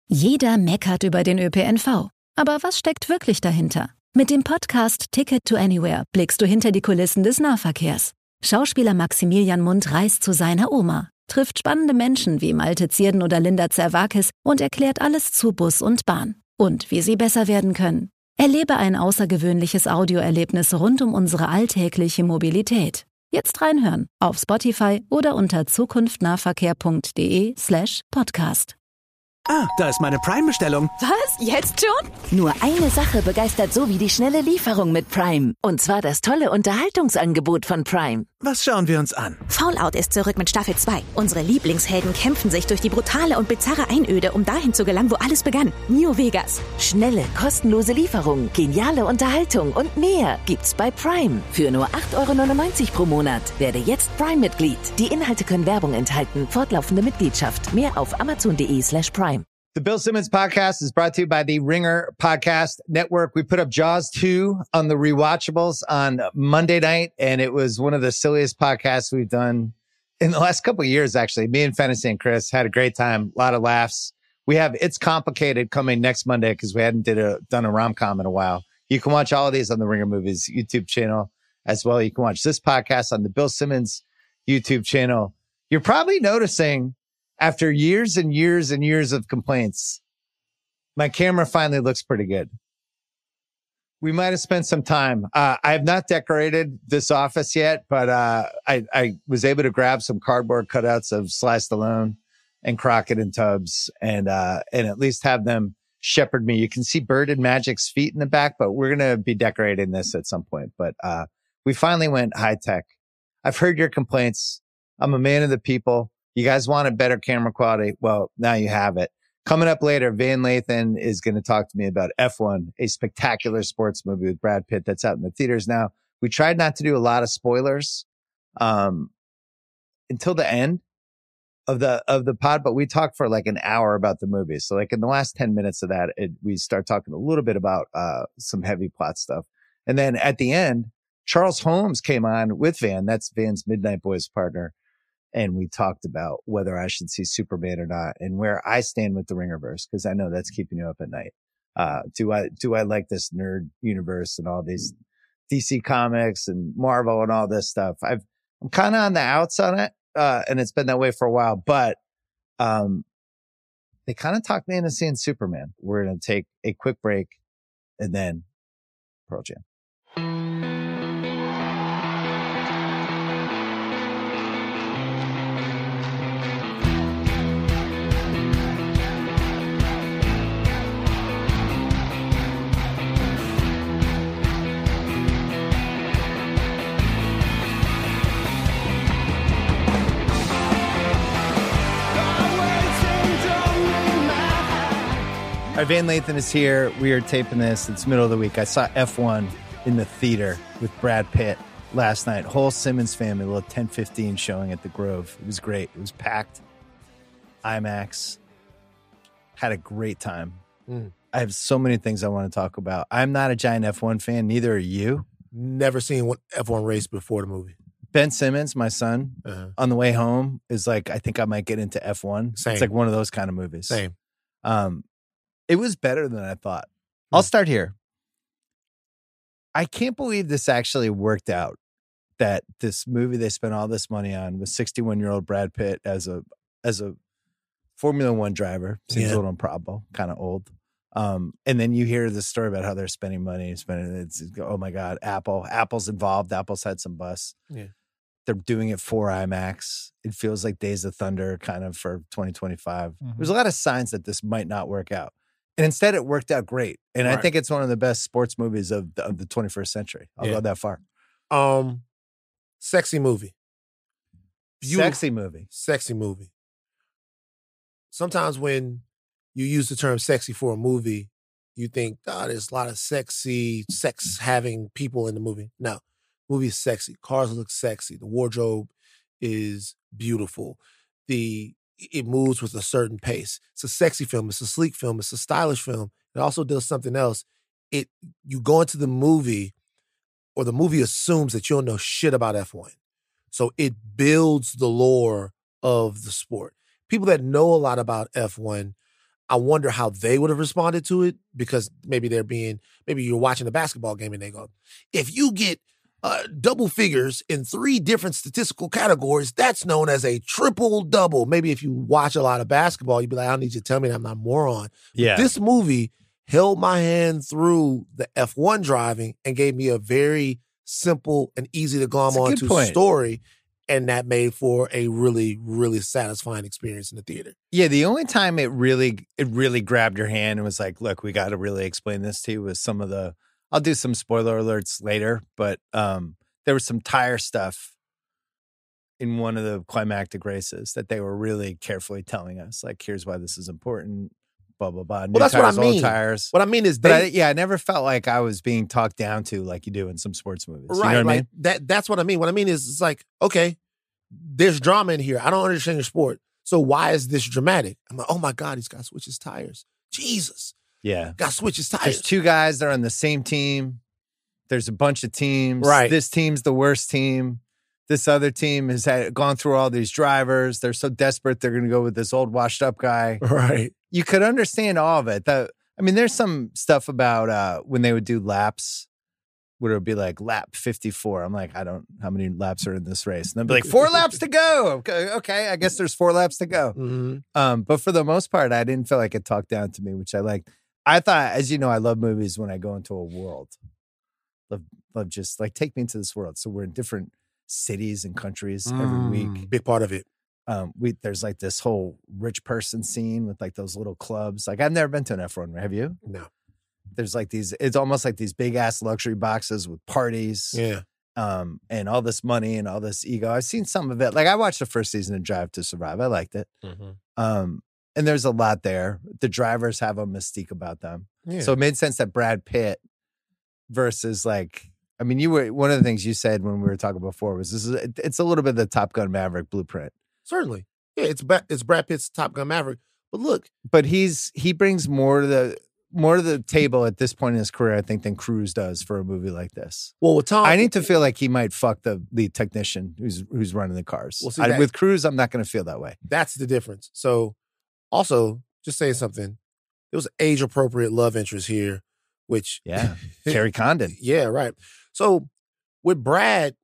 Jeder meckert über den ÖPNV. Aber was steckt wirklich dahinter? Mit dem Podcast Ticket to Anywhere blickst du hinter die Kulissen des Nahverkehrs. Schauspieler Maximilian Mundt reist zu seiner Oma, trifft spannende Menschen wie Malte Zierden oder Linda Zerwakis und erklärt alles zu Bus und Bahn. Und wie sie besser werden können. Erlebe ein außergewöhnliches Audioerlebnis rund um unsere alltägliche Mobilität. Jetzt reinhören auf Spotify oder unter zukunftnahverkehr.de/podcast. Ah, da ist meine Prime-Bestellung. Was? Jetzt schon? Nur eine Sache begeistert so wie die schnelle Lieferung mit Prime. Und zwar das tolle Unterhaltungsangebot von Prime. Was schauen wir uns an? Fallout ist zurück mit Staffel 2. Unsere Lieblingshelden kämpfen sich durch die brutale und bizarre Einöde, um dahin zu gelangen, wo alles begann. New Vegas. Schnelle, kostenlose Lieferung, geniale Unterhaltung und mehr gibt's bei Prime. Für nur 8,99 € pro Monat. Werde jetzt Prime-Mitglied. Die Inhalte können Werbung enthalten. Fortlaufende Mitgliedschaft. Mehr auf amazon.de/Prime. The Bill Simmons podcast is brought to you by the Ringer Podcast Network. We put up Jaws 2 on the rewatchables on Monday night, and it was one of the silliest podcasts we've done in the last couple of years, actually. Me and Fantasy and Chris had a great time, a lot of laughs. We have It's Complicated coming next Monday because we hadn't done a rom-com in a while. You can watch all of these on the Ringer Movies YouTube channel as well. You can watch this podcast on the Bill Simmons YouTube channel. You're probably noticing after years and years and years of complaints, my camera finally looks pretty good. We might have spent some time. I have not decorated this office yet, but I was able to grab some cardboard cutouts of Sly Stallone and Crockett and Tubbs and at least have them shepherd me. You can see Bird and Magic's feet in the back, but we're going to be decorating this at some point. But we finally went high tech. I've heard your complaints. I'm a man of the people. You guys wanted better camera quality. Well, now you have it. Coming up later, Van Lathan is going to talk to me about F1, a spectacular sports movie with Brad Pitt that's out in the theaters now. We tried not to do a lot of spoilers until the end of the pod, but we talked for like an hour about the movie. So like in the last 10 minutes of that, we start talking a little bit about some heavy plot stuff. And then at the end, Charles Holmes came on with Van. That's Van's Midnight Boys partner. And we talked about whether I should see Superman or not and where I stand with the Ringerverse, because I know that's keeping you up at night. Do I like this nerd universe and all these DC comics and Marvel and all this stuff? I'm kind of on the outs on it. And it's been that way for a while, but they kind of talked me into seeing Superman. We're going to take a quick break and then Pearl Jam. All right, Van Lathan is here. We are taping this. It's middle of the week. I saw F1 in the theater with Brad Pitt last night. Whole Simmons family, a little 10:15 showing at the Grove. It was great. It was packed. IMAX. Had a great time. I have so many things I want to talk about. I'm not a giant F1 fan. Neither are you. Never seen one F1 race before the movie. Ben Simmons, my son, on the way home is like, I think I might get into F1. Same. It's like one of those kind of movies. Same. It was better than I thought. I'll start here. I can't believe this actually worked out, that this movie they spent all this money on with 61-year-old Brad Pitt as a Formula One driver. Seems a little improbable, kind of old. And then you hear the story about how they're spending money, oh my God, Apple's involved. Apple's had some bus. Yeah. They're doing it for IMAX. It feels like Days of Thunder kind of for 2025. There's a lot of signs that this might not work out. And instead it worked out great. And I think it's one of the best sports movies of the 21st century. I'll go that far. Sexy movie. Sexy movie. Sexy movie. Sometimes when you use the term sexy for a movie, you think, there's a lot of sex-having people in the movie. No. Movie is sexy. Cars look sexy. The wardrobe is beautiful. It moves with a certain pace. It's a sexy film. It's a sleek film. It's a stylish film. It also does something else. You go into the movie, or the movie assumes that you don't know shit about F1. So it builds the lore of the sport. People that know a lot about F1, I wonder how they would have responded to it, because maybe you're watching a basketball game and they go, if you get double figures in 3 different statistical categories, that's known as a triple double. Maybe if you watch a lot of basketball, you'd be like, I don't need you to tell me that I'm not a moron. Yeah. But this movie held my hand through the F1 driving and gave me a very simple and easy to glom onto story. And that made for a really, really satisfying experience in the theater. Yeah, the only time it really grabbed your hand and was like, look, we got to really explain this to you was some of the, I'll do some spoiler alerts later, but there was some tire stuff in one of the climactic races that they were really carefully telling us, like, here's why this is important, blah, blah, blah. Well, that's tires, what I mean. old tires. What I mean is I never felt like I was being talked down to like you do in some sports movies. Right, you know what I mean? That's what I mean. What I mean is, it's like, okay, there's drama in here. I don't understand your sport. So why is this dramatic? I'm like, oh my God, he's got to switch his tires. Jesus. Yeah. Got to switch his tires. There's 2 guys that are on the same team. There's a bunch of teams. Right. This team's the worst team. This other team has gone through all these drivers. They're so desperate they're going to go with this old washed up guy. Right. You could understand all of it. There's some stuff about when they would do laps, where it would be like lap 54. I'm like, how many laps are in this race? And they'll be like, 4 laps to go. Okay, I guess there's 4 laps to go. Mm-hmm. But for the most part, I didn't feel like it talked down to me, which I liked. I thought, as you know, I love movies when I go into a world. Love just like, take me into this world. So we're in different cities and countries every week. Big part of it. There's like this whole rich person scene with like those little clubs. Like, I've never been to an F1, have you? No. There's like it's almost like these big ass luxury boxes with parties. Yeah. And all this money and all this ego. I've seen some of it. Like, I watched the first season of Drive to Survive. I liked it. Mm-hmm. And there's a lot there. The drivers have a mystique about them. Yeah. So it made sense that Brad Pitt versus like, one of the things you said when we were talking before was it's a little bit of the Top Gun Maverick blueprint. Certainly. Yeah, it's Brad Pitt's Top Gun Maverick. But look. But he brings more to the table at this point in his career, I think, than Cruise does for a movie like this. Well, with Tom, I need to feel like he might fuck the lead technician who's running the cars. Well, with Cruise, I'm not going to feel that way. That's the difference. So, also, just saying something, there was an age-appropriate love interest here, which... Yeah, Carrie Condon. Yeah, right. So, with Brad,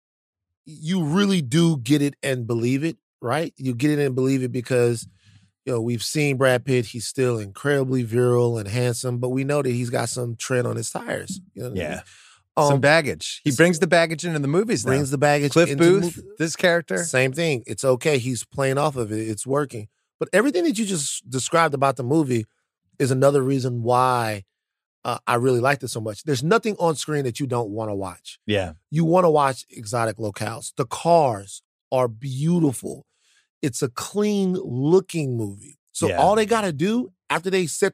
you really do get it and believe it, right? You get it and believe it because... we've seen Brad Pitt. He's still incredibly virile and handsome, but we know that he's got some tread on his tires. You know what I mean? Some baggage. He brings the baggage into the movies now. Brings the baggage Cliff into Booth, the movie. this character. Same thing. It's okay. He's playing off of it. It's working. But everything that you just described about the movie is another reason why I really liked it so much. There's nothing on screen that you don't want to watch. Yeah. You want to watch exotic locales. The cars are beautiful. It's a clean looking movie. So all they got to do after they set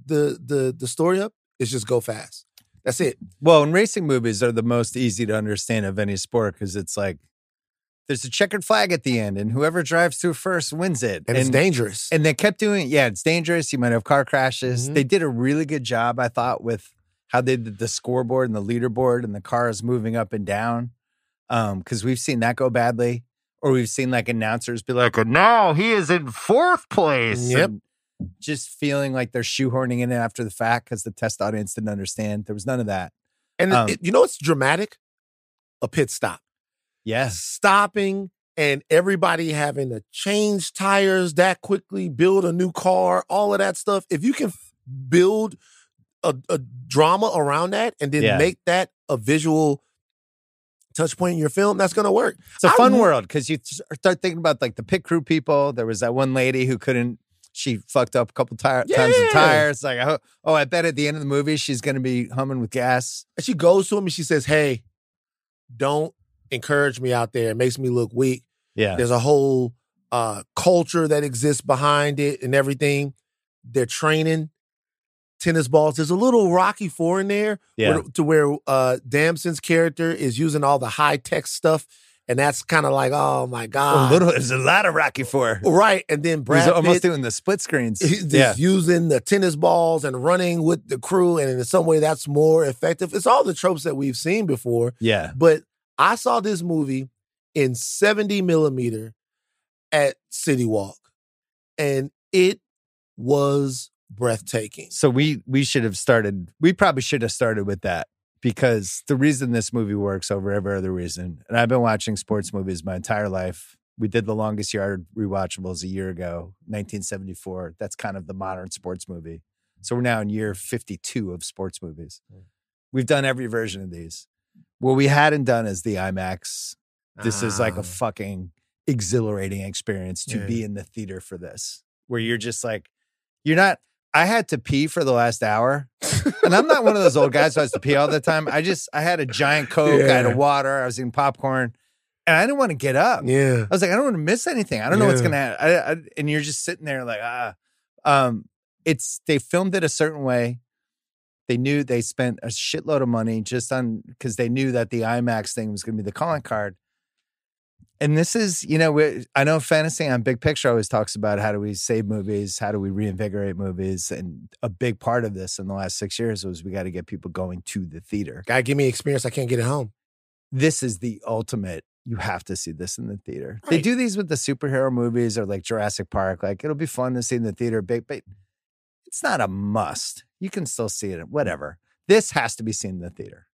the story up is just go fast. That's it. Well, and racing movies are the most easy to understand of any sport because it's like there's a checkered flag at the end and whoever drives through first wins it. And it's dangerous. And they kept doing, it's dangerous. You might have car crashes. Mm-hmm. They did a really good job, I thought, with how they did the scoreboard and the leaderboard and the cars moving up and down. Because we've seen that go badly. Or we've seen like announcers be like, no, he is in 4th place. Yep. And just feeling like they're shoehorning in it after the fact because the test audience didn't understand. There was none of that. And you know what's dramatic? A pit stop. Yes. Stopping and everybody having to change tires that quickly, build a new car, all of that stuff. If you can build a drama around that and then make that a visual touch point in your film, that's going to work. It's a fun world because you start thinking about like the pit crew people. There was that one lady who she fucked up a couple times the tires. Like, I bet at the end of the movie, she's going to be humming with gas. And she goes to him and she says, hey, don't encourage me out there. It makes me look weak. Yeah. There's a whole culture that exists behind it and everything. They're training tennis balls. There's a little Rocky IV in there where Damson's character is using all the high-tech stuff. And that's kind of like, oh, my God. There's a lot of Rocky IV. Right. And then Brad He's almost Pitt, doing the split screens. He's using the tennis balls and running with the crew. And in some way, that's more effective. It's all the tropes that we've seen before. Yeah. But I saw this movie in 70 millimeter at City Walk. And it was breathtaking. So we probably should have started with that, because the reason this movie works over every other reason, and I've been watching sports movies my entire life. We did The Longest Yard rewatchables a year ago, 1974. That's kind of the modern sports movie. So we're now in year 52 of sports movies. We've done every version of these. What we hadn't done is the IMAX. This is like a fucking exhilarating experience to be in the theater for this, where you're just like, you're not, I had to pee for the last hour. And I'm not one of those old guys who has to pee all the time. I had a giant Coke, I had a water, I was eating popcorn, and I didn't want to get up. Yeah. I was like, I don't want to miss anything. I don't know what's going to happen. And you're just sitting there like, they filmed it a certain way. They knew they spent a shitload of money because they knew that the IMAX thing was going to be the calling card. And this is, I know Fantasy on Big Picture always talks about how do we save movies, how do we reinvigorate movies. And a big part of this in the last 6 years was we got to get people going to the theater. Gotta give me experience I can't get at home. This is the ultimate. You have to see this in the theater. Right. They do these with the superhero movies or like Jurassic Park. Like, it'll be fun to see in the theater, but it's not a must. You can still see it, whatever. This has to be seen in the theater.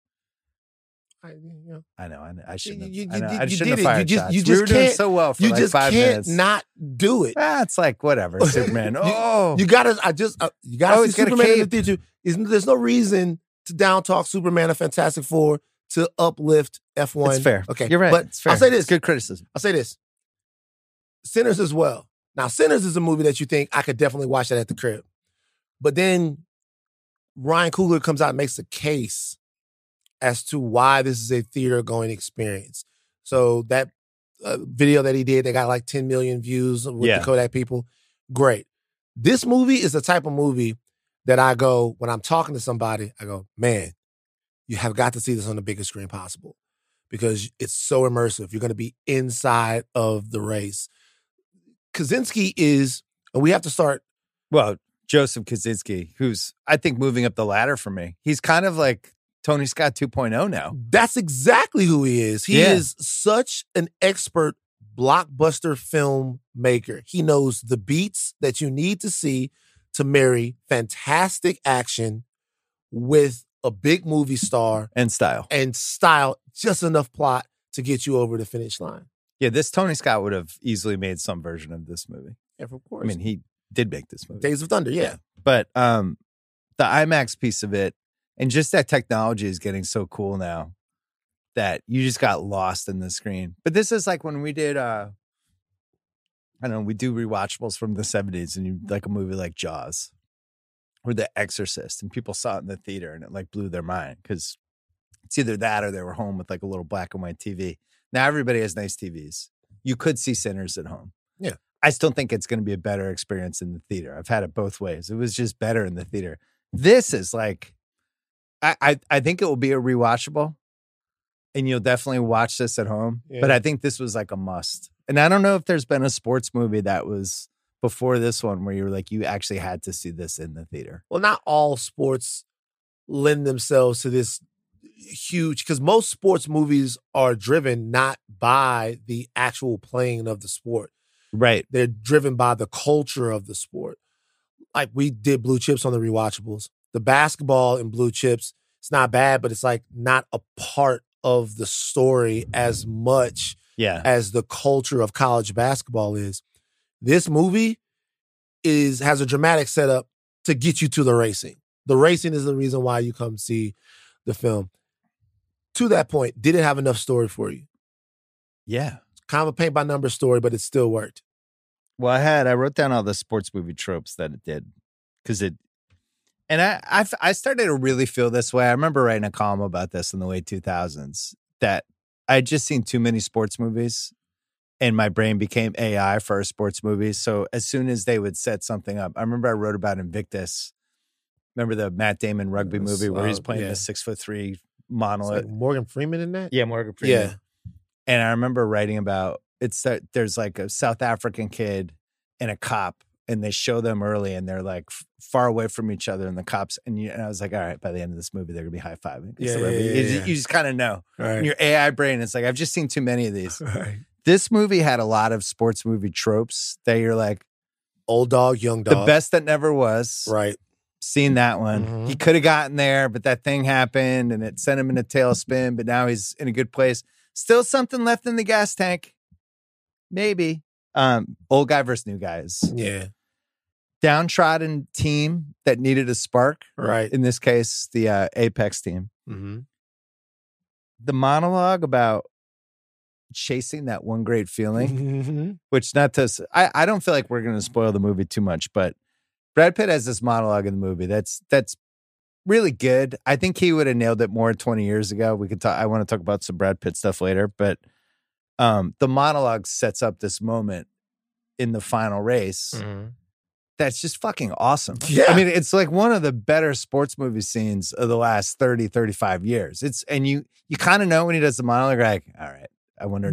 I know. I shouldn't have. You I did shouldn't it. have fired shots. You We just were doing can't. so well for You like just 5 can't minutes. not do it. It's like whatever. Superman. You gotta. You gotta see Superman in the theater. There's no reason to down talk Superman or Fantastic Four to uplift F1. It's fair. Okay, You're right. But it's fair. I'll say this. It's good criticism. I'll say this. Sinners as well. Now, Sinners is a movie that you think I could definitely watch that at the crib. But then Ryan Coogler comes out and makes a case as to why this is a theater-going experience. So that video that he did, they got like 10 million views with the Kodak people. Great. This movie is the type of movie that I go, when I'm talking to somebody, I go, man, you have got to see this on the biggest screen possible because it's so immersive. You're going to be inside of the race. Kaczynski is, and we have to start. Well, Joseph Kaczynski, who's, I think, moving up the ladder for me. He's kind of like Tony Scott 2.0 now. That's exactly who he is. He is such an expert blockbuster filmmaker. He knows the beats that you need to see to marry fantastic action with a big movie star. And style. Just enough plot to get you over the finish line. Yeah, this Tony Scott would have easily made some version of this movie. Yeah, of course. I mean, he did make this movie. Days of Thunder, yeah. But the IMAX piece of it, and just that technology is getting so cool now that you just got lost in the screen. But this is like when we did, I don't know, we do rewatchables from the 70s and you like a movie like Jaws or The Exorcist, and people saw it in the theater and it like blew their mind because it's either that or they were home with like a little black and white TV. Now everybody has nice TVs. You could see Sinners at home. Yeah. I still think it's going to be a better experience in the theater. I've had it both ways. It was just better in the theater. This is like, I think it will be a rewatchable and you'll definitely watch this at home. Yeah. But I think this was like a must. And I don't know if there's been a sports movie that was before this one where you were like, you actually had to see this in the theater. Well, not all sports lend themselves to this huge, because most sports movies are driven not by the actual playing of the sport. Right. They're driven by the culture of the sport. Like we did Blue Chips on the rewatchables. The basketball in Blue Chips, it's not bad, but it's like not a part of the story as much as the culture of college basketball is. This movie has a dramatic setup to get you to the racing. The racing is the reason why you come see the film. To that point, did it have enough story for you? Yeah. It's kind of a paint by numbers story, but it still worked. Well, I wrote down all the sports movie tropes that it did because I started to really feel this way. I remember writing a column about this in the late 2000s that I'd just seen too many sports movies and my brain became AI for sports movies. So as soon as they would set something up, I remember I wrote about Invictus. Remember the Matt Damon rugby movie where he's playing the 6'3" monolith? Like Morgan Freeman in that? Yeah, Morgan Freeman. Yeah. And I remember writing about there's like a South African kid and a cop, and they show them early, and they're like far away from each other, and the cops, and I was like, all right, by the end of this movie, they're gonna be high fiving. You just kind of know. Right. In your AI brain, it's like I've just seen too many of these. Right. This movie had a lot of sports movie tropes that you're like, Old Dog, Young Dog. The Best That Never Was. Right. Seen that one. Mhm. He could have gotten there, but that thing happened and it sent him in a tailspin, but now he's in a good place. Still something left in the gas tank. Maybe. Old guy versus new guys. Yeah. Downtrodden team that needed a spark. Right. In this case, the Apex team. Mm-hmm. The monologue about chasing that one great feeling, Mm-hmm. which I don't feel like we're going to spoil the movie too much, but Brad Pitt has this monologue in the movie that's really good. I think he would have nailed it more 20 years ago. We could talk. I want to talk about some Brad Pitt stuff later, but the monologue sets up this moment in the final race. Mm-hmm. That's just fucking awesome. Yeah. I mean, it's like one of the better sports movie scenes of the last 30, 35 years. And you kind of know when he does the monologue, like, all right, I wonder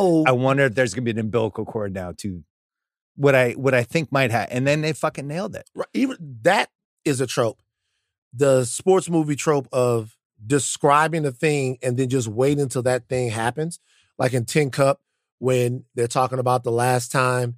if there's going to be an umbilical cord now to what I think might happen. And then they fucking nailed it. Right. Even that is a trope. The sports movie trope of describing a thing and then just waiting until that thing happens. Like in Tin Cup, when they're talking about the last time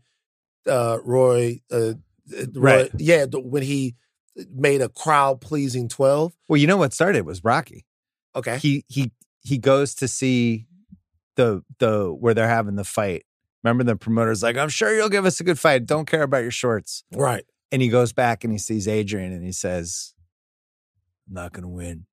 Roy, Right. yeah, when he made a crowd-pleasing 12. Well, you know what started it was Rocky. Okay. He goes to see the where they're having the fight. Remember the promoter's like, I'm sure you'll give us a good fight. Don't care about your shorts. Right. And he goes back and he sees Adrian and he says, I'm not going to win.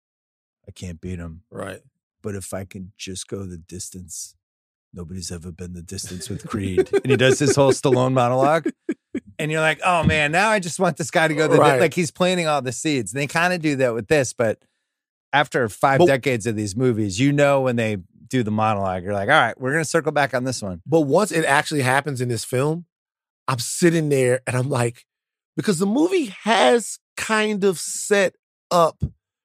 I can't beat him. Right. But if I can just go the distance, nobody's ever been the distance with Creed. And he does his whole Stallone monologue. And you're like, oh man, now I just want this guy to go like he's planting all the seeds. And they kind of do that with this, but after 5 decades of these movies, you know when they do the monologue, you're like, all right, we're going to circle back on this one. But once it actually happens in this film, I'm sitting there and I'm like, because the movie has kind of set up,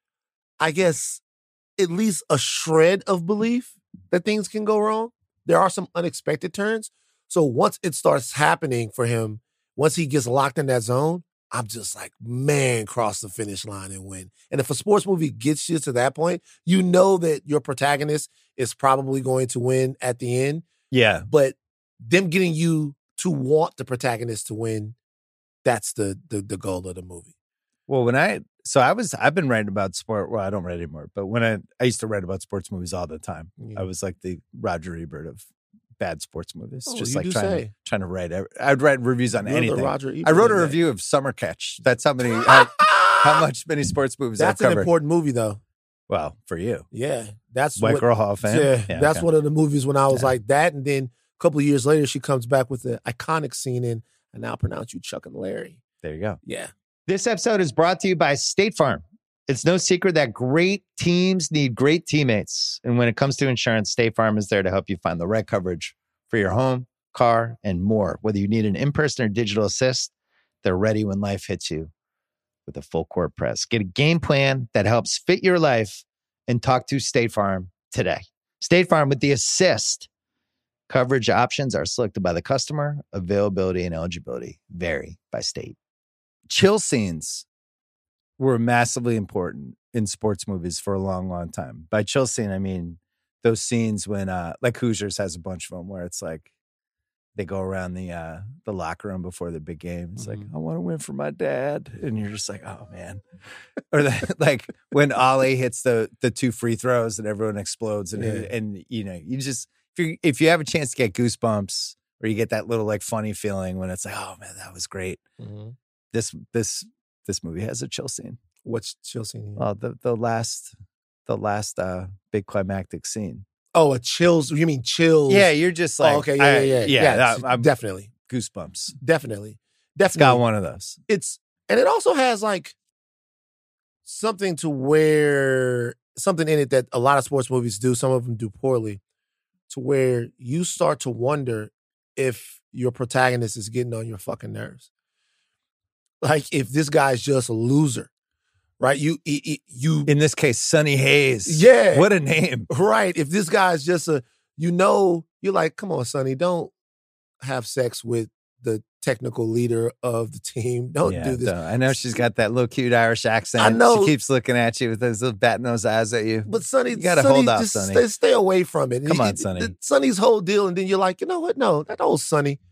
I guess, at least a shred of belief that things can go wrong. There are some unexpected turns. So once it starts happening for him, once he gets locked in that zone, I'm just like, man, cross the finish line and win. And if a sports movie gets you to that point, you know that your protagonist is probably going to win at the end. Yeah. But them getting you to want the protagonist to win, that's the goal of the movie. Well, I've been writing about sport. Well, I don't write anymore, but when I used to write about sports movies all the time. Yeah. I was like the Roger Ebert of bad sports movies. Oh, just you like do trying to write. I'd write reviews on You're anything. the Roger Ebert I wrote a of that. review of Summer Catch. That's how many many sports movies That's I've an covered. important movie, though. Well, for you, Yeah, that's White Girl Hall of Fame. Yeah, that's okay. one of the movies when I was like that, and then a couple of years later, she comes back with the iconic scene in "I Now Pronounce You Chuck and Larry." There you go. Yeah, This episode is brought to you by State Farm. It's no secret that great teams need great teammates. And when it comes to insurance, State Farm is there to help you find the right coverage for your home, car, and more. Whether you need an in-person or digital assist, they're ready when life hits you with a full court press. Get a game plan that helps fit your life and talk to State Farm today. State Farm with the assist. Coverage options are selected by the customer. Availability and eligibility vary by state. Chill scenes were massively important in sports movies for a long, long time. By chill scene, I mean those scenes when, like Hoosiers has a bunch of them where it's like they go around the locker room before the big game. It's like, I want to win for my dad, and you're just like, oh man. Or like when Ollie hits the 2 free throws and everyone explodes, and you know, you just if you have a chance to get goosebumps or you get that little like funny feeling when it's like, oh man, that was great. Mm-hmm. This movie has a chill scene. What's chill scene? The last big climactic scene. Oh, a chills. You mean chills? Yeah, you're just like, okay, yeah. I'm definitely goosebumps. Definitely. It's got one of those. And it also has like something in it that a lot of sports movies do. Some of them do poorly, to where you start to wonder if your protagonist is getting on your fucking nerves. Like if this guy's just a loser, right? You in this case, Sonny Hayes. Yeah. What a name. Right. If this guy's just you're like, come on, Sonny, don't have sex with the technical leader of the team. Don't do this. I know she's got that little cute Irish accent. I know. She keeps looking at you with those little bat-nosed eyes at you. But Sonny, you got to hold off, just Sonny. Stay away from it. Come on, Sonny. Sonny's whole deal, and then you're like, you know what? No, that old Sonny,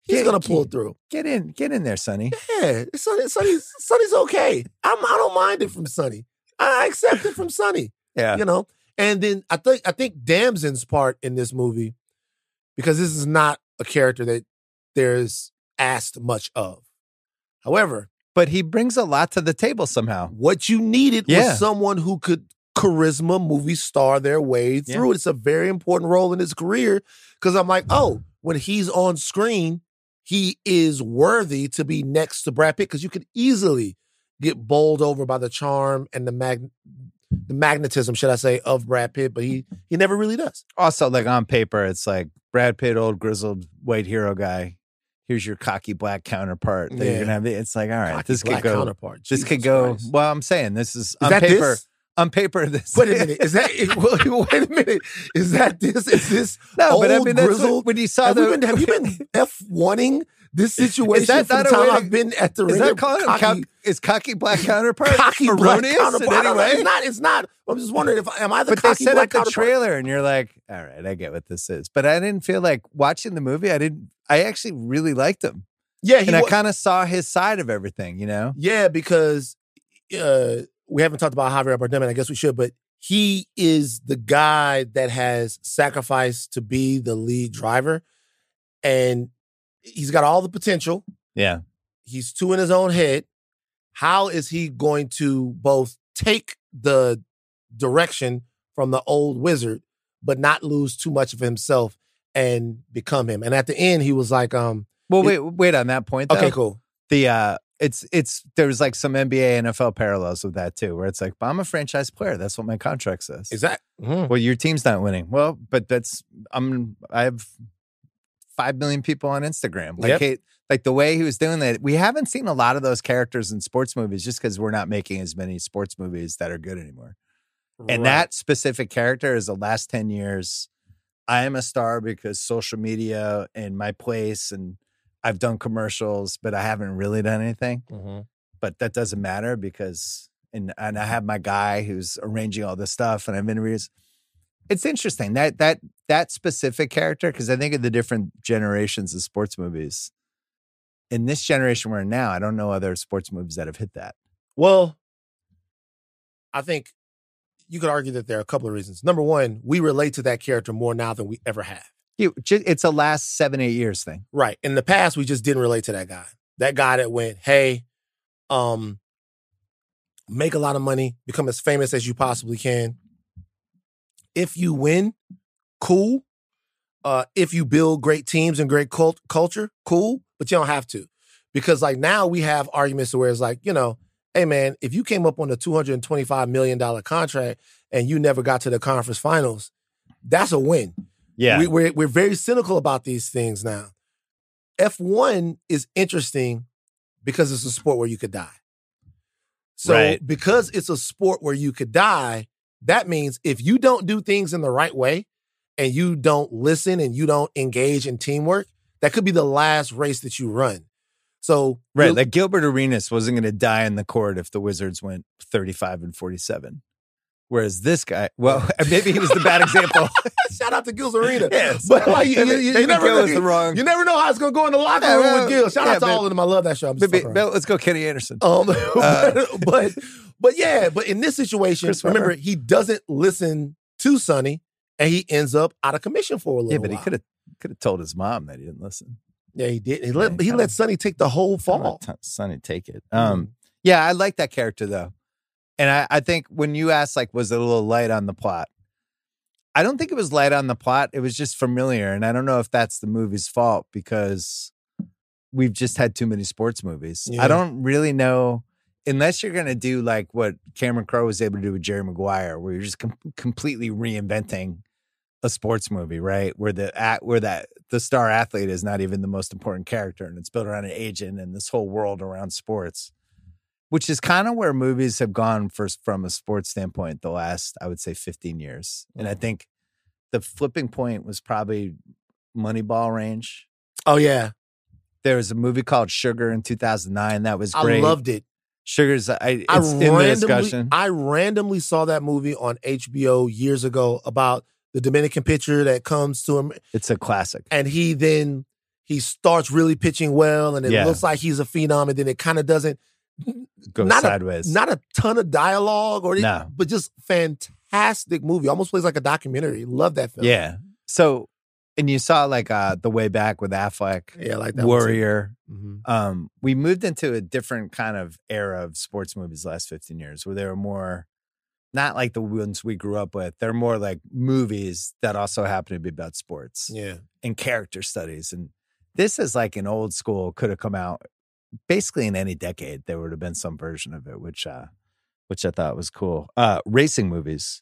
He's going to pull through. Get in there, Sonny. Yeah, Sonny's okay. I don't mind it from Sonny. I accept it from Sonny. Yeah. You know? And then I think Damson's part in this movie, because this is not a character that there's asked much of. However, but he brings a lot to the table somehow. What you needed was someone who could charisma movie star their way through it. It's a very important role in his career, because I'm like, when he's on screen, he is worthy to be next to Brad Pitt, because you could easily get bowled over by the charm and the magnetism, should I say, of Brad Pitt, but he never really does. Also, like on paper, it's like Brad Pitt, old grizzled white hero guy. Here's your cocky black counterpart that you're gonna have. It's like, all right, cocky this could go. Counterpart. This Jesus could go. Christ. Well, I'm saying this is on that paper. This? On paper, this. Wait a minute. Is that? Wait a minute. Is that this? Is this? No, old but I mean, grizzled? when you saw have you been F1ing this situation is that for the time I've been at the Is Ringer? that calling him is cocky black counterpart cocky black erroneous counterpart? in any way? It's not. I'm just wondering am I the but cocky they set black up the counterpart? trailer, and you're like, all right, I get what this is. But I didn't feel like watching the movie. I actually really liked him. Yeah, and I kind of saw his side of everything. You know? Yeah, because we haven't talked about Javier Bardem, and I guess we should, but he is the guy that has sacrificed to be the lead driver, and he's got all the potential. Yeah. He's too in his own head. How is he going to both take the direction from the old wizard, but not lose too much of himself and become him? And at the end, he was like, well, wait on that point, though. Okay, cool. There's like some NBA, NFL parallels with that too, where it's like, I'm a franchise player. That's what my contract says. Exactly. Well, your team's not winning. Well, but I have 5 million people on Instagram. Like the way he was doing that. We haven't seen a lot of those characters in sports movies just because we're not making as many sports movies that are good anymore. Right. And that specific character is the last 10 years. I am a star because social media and my place, and I've done commercials, but I haven't really done anything. Mm-hmm. But that doesn't matter because, and I have my guy who's arranging all this stuff, and I've interviews. It's interesting that specific character, because I think of the different generations of sports movies. In this generation we're in now, I don't know other sports movies that have hit that. Well, I think you could argue that there are a couple of reasons. Number one, we relate to that character more now than we ever have. It's a last 7-8 years thing. Right. In the past, we just didn't relate to that guy. That guy that went, hey, make a lot of money, become as famous as you possibly can. If you win, cool. If you build great teams and great culture, cool. But you don't have to. Because like now we have arguments where it's like, hey man, if you came up on a $225 million contract and you never got to the conference finals, that's a win. Yeah. We're very cynical about these things now. F1 is interesting because it's a sport where you could die. So because it's a sport where you could die, that means if you don't do things in the right way and you don't listen and you don't engage in teamwork, that could be the last race that you run. So like Gilbert Arenas wasn't going to die in the court if the Wizards went 35-47. Whereas this guy, well, maybe he was the bad example. Shout out to Gil's Arena. Yes. But like, you never you never know how it's going to go in the locker room with Gil. Shout out to all of them. I love that show. Let's go Kenny Anderson. But in this situation, remember, he doesn't listen to Sonny and he ends up out of commission for a little while. Yeah, but he could have told his mom that he didn't listen. Yeah, he did. He let Sonny take the whole fall. Sonny take it. Yeah, I like that character though. And I think when you asked, like, was it a little light on the plot? I don't think it was light on the plot. It was just familiar. And I don't know if that's the movie's fault because we've just had too many sports movies. Yeah. I don't really know, unless you're going to do like what Cameron Crowe was able to do with Jerry Maguire, where you're just completely reinventing a sports movie, right? Where the star athlete is not even the most important character and it's built around an agent and this whole world around sports. Which is kind of where movies have gone from a sports standpoint the last, I would say, 15 years. And I think the flipping point was probably Moneyball range. Oh, yeah. There was a movie called Sugar in 2009. That was great. I loved it. Sugar's in the discussion. I randomly saw that movie on HBO years ago about the Dominican pitcher that comes to him. It's a classic. And he then he starts really pitching well, and it Yeah. looks like he's a phenom, and then it kind of doesn't Go not sideways. not a ton of dialogue No. but just fantastic movie. Almost plays like a documentary. Love that film. Yeah. So, and you saw like The Way Back with Affleck, Yeah, I like that Warrior. one too. We moved into a different kind of era of sports movies the last 15 years where they were more, not like the ones we grew up with. They're more like movies that also happen to be about sports Yeah. and character studies. And this is like an old school, could have come out basically in any decade. There would have been some version of it, which I thought was cool. Racing movies.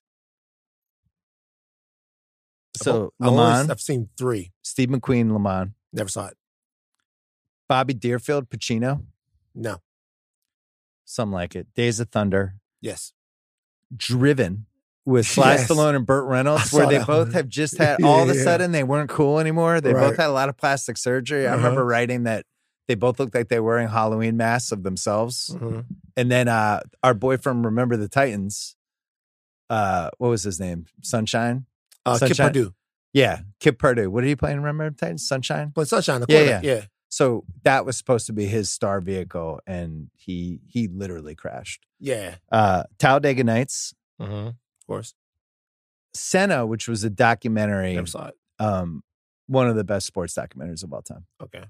So Le Mans, I've seen 3. Steve McQueen, Le Mans, Never saw it. Bobby Deerfield, Pacino, No. something like it. Days of Thunder, Yes. Driven with Sly Yes. Stallone and Burt Reynolds, I where saw they that both one. have just had, all of a Yeah. sudden they weren't cool anymore. They Right. both had a lot of plastic surgery. I Uh-huh. remember writing that they both looked like they were wearing Halloween masks of themselves. Mhm. And then our boy from Remember the Titans, what was his name? Sunshine? Kip Sunshine? Purdue. Yeah, Kip Purdue. What did he play in Remember the Titans? Sunshine? Playing Sunshine, the Yeah, quarterback. Yeah. So that was supposed to be his star vehicle, and he literally crashed. Yeah. Talladega Nights, Of course. Senna, which was a documentary, Never saw it. one of the best sports documentaries of all time. Okay.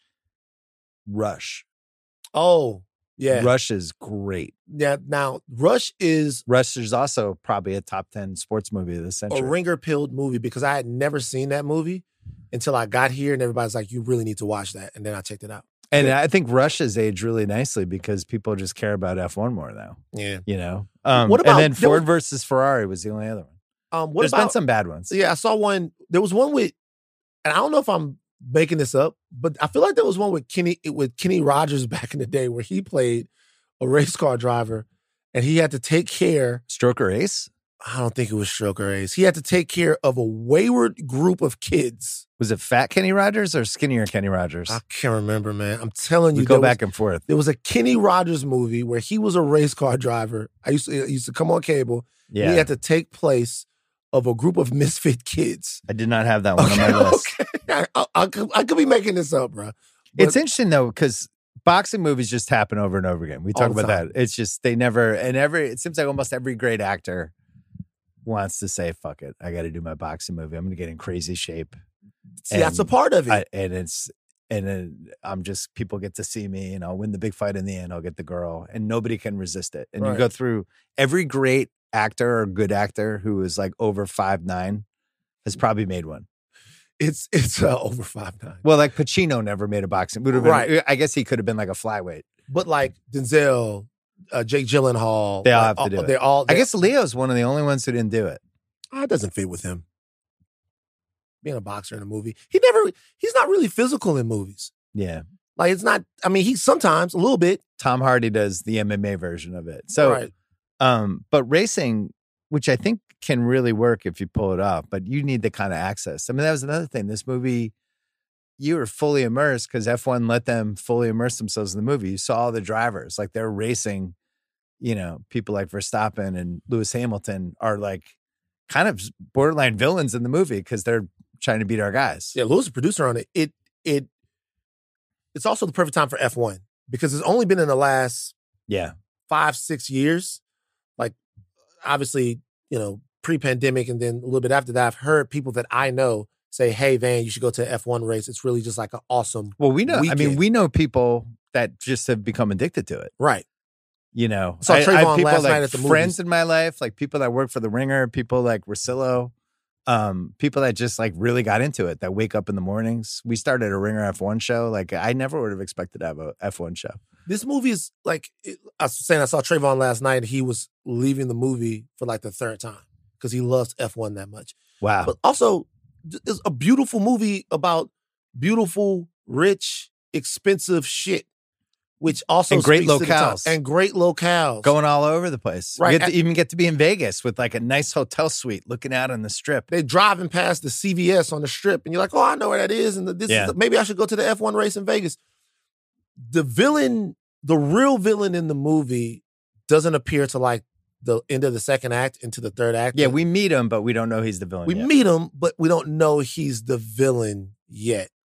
Rush. Oh, yeah. Rush is great. Yeah. Now, Rush is Rush is also probably a top 10 sports movie of the century. a ringer-pilled movie because I had never seen that movie until I got here, and everybody's like, you really need to watch that. And then I checked it out. And I think Rush has aged really nicely because people just care about F1 more now. Yeah. You know? What about- and then there Ford was- versus Ferrari was the only other one. What There's about been some bad ones. Yeah, I saw one. There was one with, and I don't know if I'm making this up, but I feel like there was one with Kenny Rogers back in the day where he played a race car driver, and he had to take care. Stroker Ace? I don't think it was Stroker Ace. He had to take care of a wayward group of kids. Was it fat Kenny Rogers or skinnier Kenny Rogers? I can't remember, man. I'm telling you, We go there was- back and forth. There was a Kenny Rogers movie where he was a race car driver. It used to come on cable. Yeah. He had to take place of a group of misfit kids. I did not have that one on my list. Okay. I could be making this up, bro. It's interesting though, because boxing movies just happen over and over again. We All talk the about time. that. It's just they never, and it seems like almost every great actor wants to say, fuck it, I got to do my boxing movie. I'm going to get in crazy shape. See, that's a part of it. And then I'm just, people get to see me and I'll win the big fight in the end. I'll get the girl and nobody can resist it. And you Right. go through every great actor or good actor who is like over 5'9" has probably made one. It's over 5'9". Well, like Pacino never made a boxing. Would have been, Right. I guess he could have been like a flyweight. But like Denzel, Jake Gyllenhaal, They all like, have to do it. They're all. I guess Leo's one of the only ones who didn't do it. It doesn't fit with him. Being a boxer in a movie, he's not really physical in movies. Yeah. Like it's not. I mean, he's sometimes a little bit. Tom Hardy does the MMA version of it. So, Right. But racing, which I think can really work if you pull it off, but you need the kind of access. I mean, that was another thing. This movie, you were fully immersed because F1 let them fully immerse themselves in the movie. You saw all the drivers, like they're racing, people like Verstappen and Lewis Hamilton are like kind of borderline villains in the movie because they're trying to beat our guys. Yeah, Lewis, the producer on it. It's also the perfect time for F1 because it's only been in the last Yeah. 5-6 years. Like, obviously, pre-pandemic and then a little bit after that, I've heard people that I know say, "Hey, Van, you should go to an F1 race. It's really just like an awesome." Well, we know, weekend." we know people that just have become addicted to it. Right. I saw have Trayvon people last like night at the friends movies. in my life, like people that work for the Ringer, people like Rosillo, people that just like really got into it, that wake up in the mornings. We started a Ringer F1 show. Like I never would have expected to have a F1 show. This movie is like, I was saying, I saw Trayvon last night and he was leaving the movie for like the third time because he loves F1 that much. Wow. But also, it's a beautiful movie about beautiful, rich, expensive shit, which also And great speaks to the time. locales. And great locales. Going all over the place. Right. We even get to be in Vegas with like a nice hotel suite looking out on the strip. They're driving past the CVS on the strip, and you're like, "Oh, I know where that is." And maybe I should go to the F1 race in Vegas. The real villain in the movie, doesn't appear to like the end of the second act into the third act. Yeah, we meet him, but we don't know he's the villain We yet. meet him, but we don't know he's the villain yet.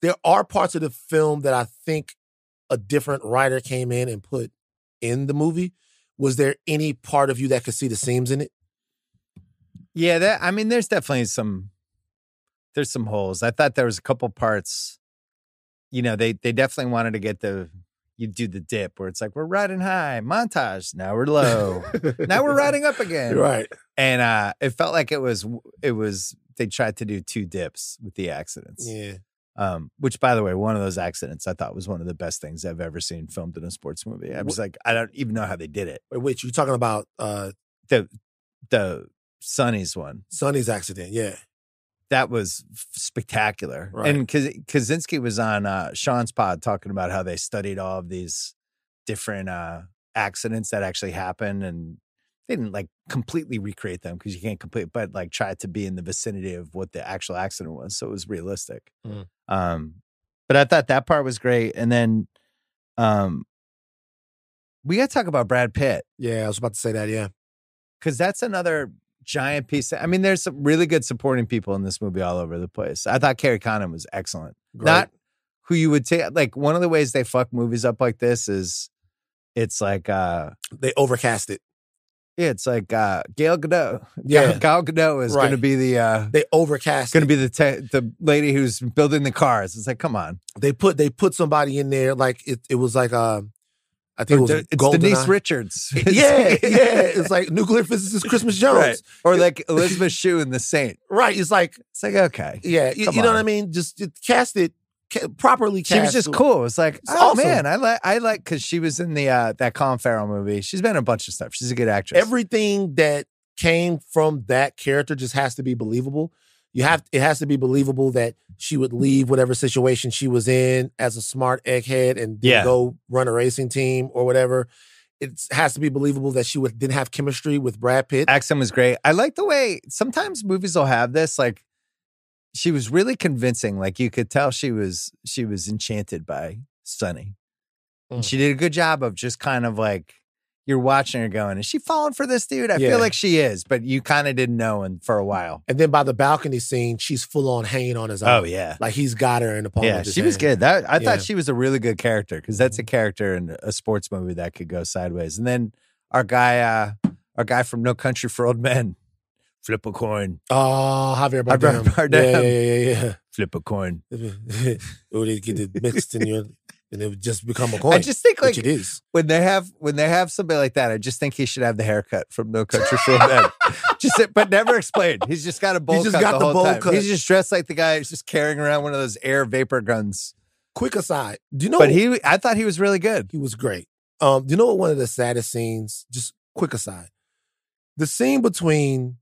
There are parts of the film that I think a different writer came in and put in the movie. Was there any part of you that could see the seams in it? Yeah, there's definitely some holes. I thought there was a couple parts, they definitely wanted to get you do the dip where it's like, we're riding high, montage, now we're low, now we're riding up again. Right. And it felt like it was, they tried to do 2 dips with the accidents. Yeah. Which, by the way, one of those accidents I thought was one of the best things I've ever seen filmed in a sports movie. I was like, I don't even know how they did it. Wait, which you talking about? The Sonny's one. Sonny's accident, yeah. That was spectacular. Right. And Kaczynski was on Sean's pod talking about how they studied all of these different accidents that actually happened, and they didn't like completely recreate them because you can't but like try to be in the vicinity of what the actual accident was. So it was realistic. But I thought that part was great. And then we got to talk about Brad Pitt. Yeah, I was about to say that, yeah. Because that's another giant piece. There's some really good supporting people in this movie all over the place. I thought Carrie Condon was excellent. Great. Not who you would take. Like, one of the ways they fuck movies up like this is it's like... they overcast it. Yeah, it's like Gal Gadot. Yeah. Gal Gadot is going to be the... they overcast going to be the lady who's building the cars. It's like, come on. They put somebody in there like it was like... I think it's Denise Richards. Yeah. It's like nuclear physicist Christmas Jones. Right. Or like Elizabeth Shue in The Saint. Right. It's like, okay. Yeah. You know what I mean? Just cast it properly. She was just cool. It's like, awesome. Man, I like, because she was in the that Colin Farrell movie. She's been in a bunch of stuff. She's a good actress. Everything that came from that character just has to be believable. It has to be believable that she would leave whatever situation she was in as a smart egghead and go run a racing team or whatever. It has to be believable that she didn't have chemistry with Brad Pitt. Accent was great. I like the way sometimes movies will have this. Like, she was really convincing. Like, you could tell she was enchanted by Sonny. And she did a good job of just kind of like, you're watching her going, is she falling for this dude? I feel like she is, but you kind of didn't know for a while. And then by the balcony scene, she's full on hanging on his arm. Oh, yeah. Like, he's got her in the palm of his she hand. was good. I thought she was a really good character, because that's a character in a sports movie that could go sideways. And then our guy from No Country for Old Men, flip a coin. Oh, Javier Bardem. Yeah. Flip a coin. Or they get it mixed in your... And it would just become a coin. I just think, like, it is. when they have somebody like that, I just think he should have the haircut from No Country for Old Men. But never explained. He's just got a bowl cut the whole time. He's just dressed like the guy who's just carrying around one of those air vapor guns. Quick aside, do you know? But I thought he was really good. He was great. Do you know what one of the saddest scenes? Just quick aside, the scene between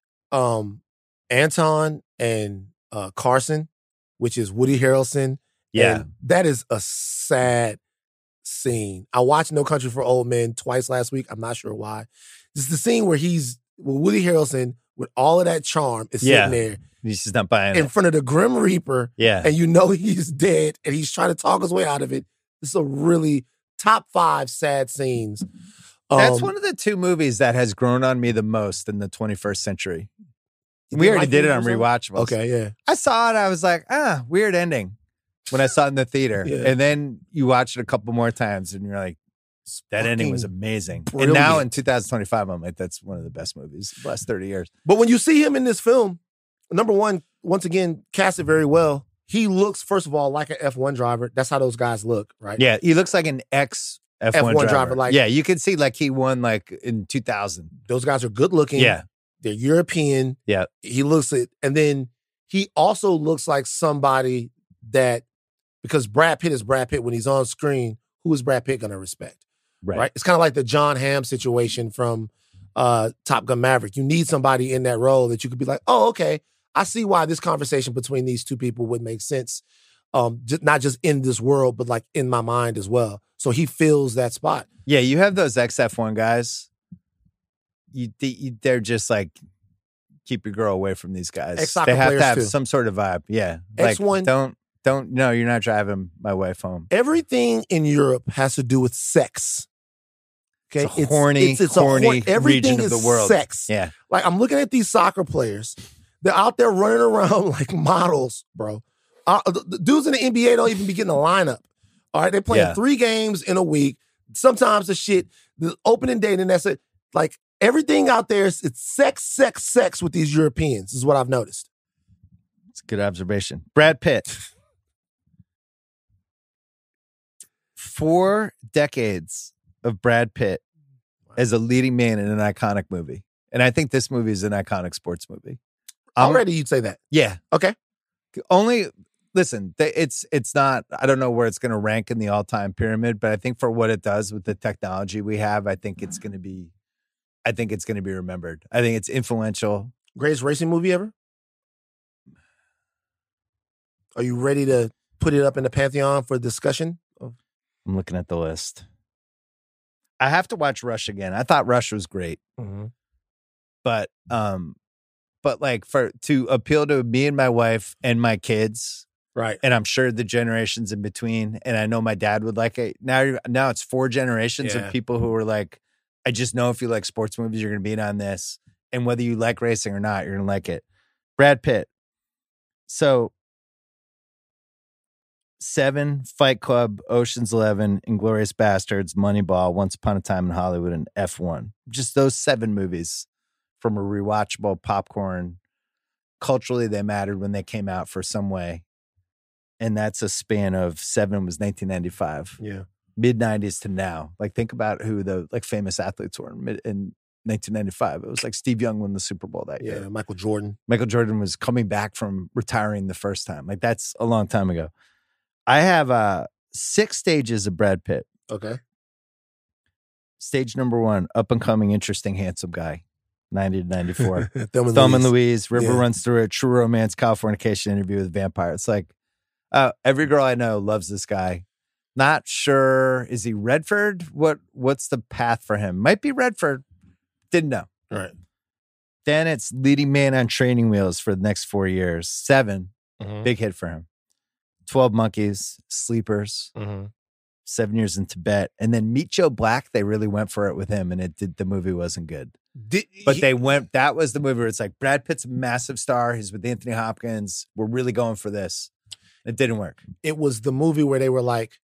Anton and Carson, which is Woody Harrelson. Yeah. And that is a sad scene. I watched No Country for Old Men twice last week. I'm not sure why. This is the scene where Woody Harrelson, with all of that charm, is sitting there. He's just not buying in front of the Grim Reaper. Yeah. And you know he's dead and he's trying to talk his way out of it. This is a really top 5 sad scenes. That's one of the 2 movies that has grown on me the most in the 21st century. We already did it on Rewatchables. Okay, yeah. I saw it. I was like, weird ending. When I saw it in the theater. And then you watch it a couple more times and you're like, that ending was amazing. Brilliant. And now in 2025, I'm like, that's one of the best movies of the last 30 years. But when you see him in this film, number one, once again, cast it very well. He looks, first of all, like an F1 driver. That's how those guys look, right? Yeah, he looks like an ex-F1 driver. Like, yeah, you can see like he won like in 2000. Those guys are good looking. Yeah. They're European. Yeah. He looks it. And then he also looks like somebody that, because Brad Pitt is Brad Pitt when he's on screen, who is Brad Pitt going to respect? Right? It's kind of like the John Hamm situation from Top Gun Maverick. You need somebody in that role that you could be like, oh, okay, I see why this conversation between these 2 people would make sense, not just in this world, but like in my mind as well. So he fills that spot. Yeah, you have those ex-F1 guys. They're just like, keep your girl away from these guys. Ex-soccer they have players to have too. some sort of vibe. Yeah. X1. Like, no, you're not driving my wife home. Everything in Europe has to do with sex. Okay, it's a horny region of the world. Sex. Yeah, like I'm looking at these soccer players. They're out there running around like models, bro. The dudes in the NBA don't even be getting a lineup. All right, they're playing 3 games in a week. Sometimes the opening day, and that's it. Like, everything out there, it's sex with these Europeans, is what I've noticed. It's a good observation. Brad Pitt. 4 decades of Brad Pitt as a leading man in an iconic movie. And I think this movie is an iconic sports movie. Already you'd say that? Yeah. Okay. Listen, it's not, I don't know where it's going to rank in the all-time pyramid, but I think for what it does with the technology we have, I think it's going to be remembered. I think it's influential. Greatest racing movie ever? Are you ready to put it up in the Pantheon for discussion? I'm looking at the list. I have to watch Rush again. I thought Rush was great. Mm-hmm. But like to appeal to me and my wife and my kids, right? And I'm sure the generations in between, and I know my dad would like it. Now it's 4 generations of people who are like, I just know if you like sports movies, you're going to be in on this, and whether you like racing or not, you're going to like it. Brad Pitt. So 7, Fight Club, Ocean's 11, Inglourious Bastards, Moneyball, Once Upon a Time in Hollywood, and F1. Just those 7 movies from a rewatchable popcorn. Culturally, they mattered when they came out for some way. And that's a span of 7 was 1995. Yeah. Mid-90s to now. Like, think about who the famous athletes were in 1995. It was like Steve Young won the Super Bowl that year. Yeah, Michael Jordan. Michael Jordan was coming back from retiring the first time. Like, that's a long time ago. I have 6 stages of Brad Pitt. Okay. Stage number 1, up-and-coming, interesting, handsome guy. 90 to 94. Thelma and Louise, River Runs Through It, True Romance, Californication, Interview with a Vampire. It's like, every girl I know loves this guy. Not sure, is he Redford? What's the path for him? Might be Redford. Didn't know. All right. Then it's leading man on training wheels for the next 4 years. 7, big hit for him. 12 Monkeys, Sleepers, 7 Years in Tibet. And then Meet Joe Black, they really went for it with him, and the movie wasn't good. That was the movie where it's like, Brad Pitt's a massive star. He's with Anthony Hopkins. We're really going for this. It didn't work. It was the movie where they were like,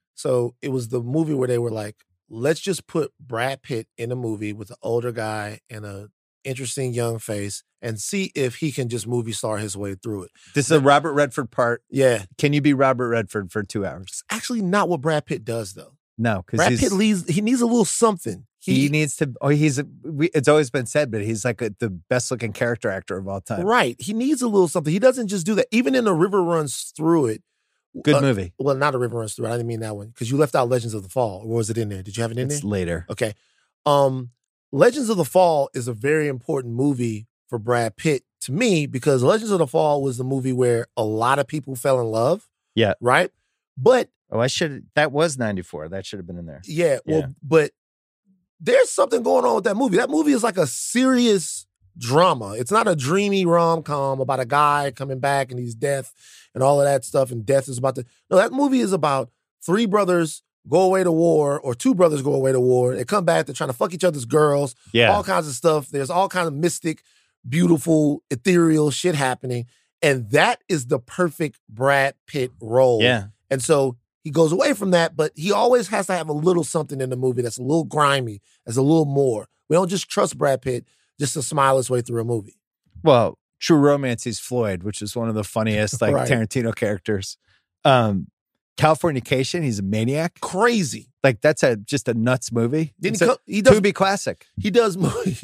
let's just put Brad Pitt in a movie with an older guy and a interesting young face and see if he can just movie star his way through it. This is a Robert Redford part. Yeah. Can you be Robert Redford for 2 hours? It's actually not what Brad Pitt does, though. No, because Brad Pitt he needs a little something. He needs to. It's always been said, but he's like the best looking character actor of all time. Right. He needs a little something. He doesn't just do that. Even in The River Runs Through It. Good movie. Well, not A River Runs Through It. I didn't mean that one because you left out Legends of the Fall. Or was it in there? Did you have it in there? It's later. Okay. Legends of the Fall is a very important movie for Brad Pitt to me because Legends of the Fall was the movie where a lot of people fell in love. Yeah. Right? But that was 94. That should have been in there. Yeah. Well, but there's something going on with that movie. That movie is like a serious drama. It's not a dreamy rom-com about a guy coming back and he's death and all of that stuff, and death is about No, that movie is about 3 brothers go away to war, or 2 brothers go away to war. They come back, they're trying to fuck each other's girls, all kinds of stuff. There's all kind of mystic, beautiful, ethereal shit happening. And that is the perfect Brad Pitt role. Yeah. And so he goes away from that, but he always has to have a little something in the movie that's a little grimy, that's a little more. We don't just trust Brad Pitt just to smile his way through a movie. Well, True Romance, he's Floyd, which is one of the funniest right. Tarantino characters. Californication, he's a maniac. Crazy. Like, that's just a nuts movie. He does Tubi classic. He does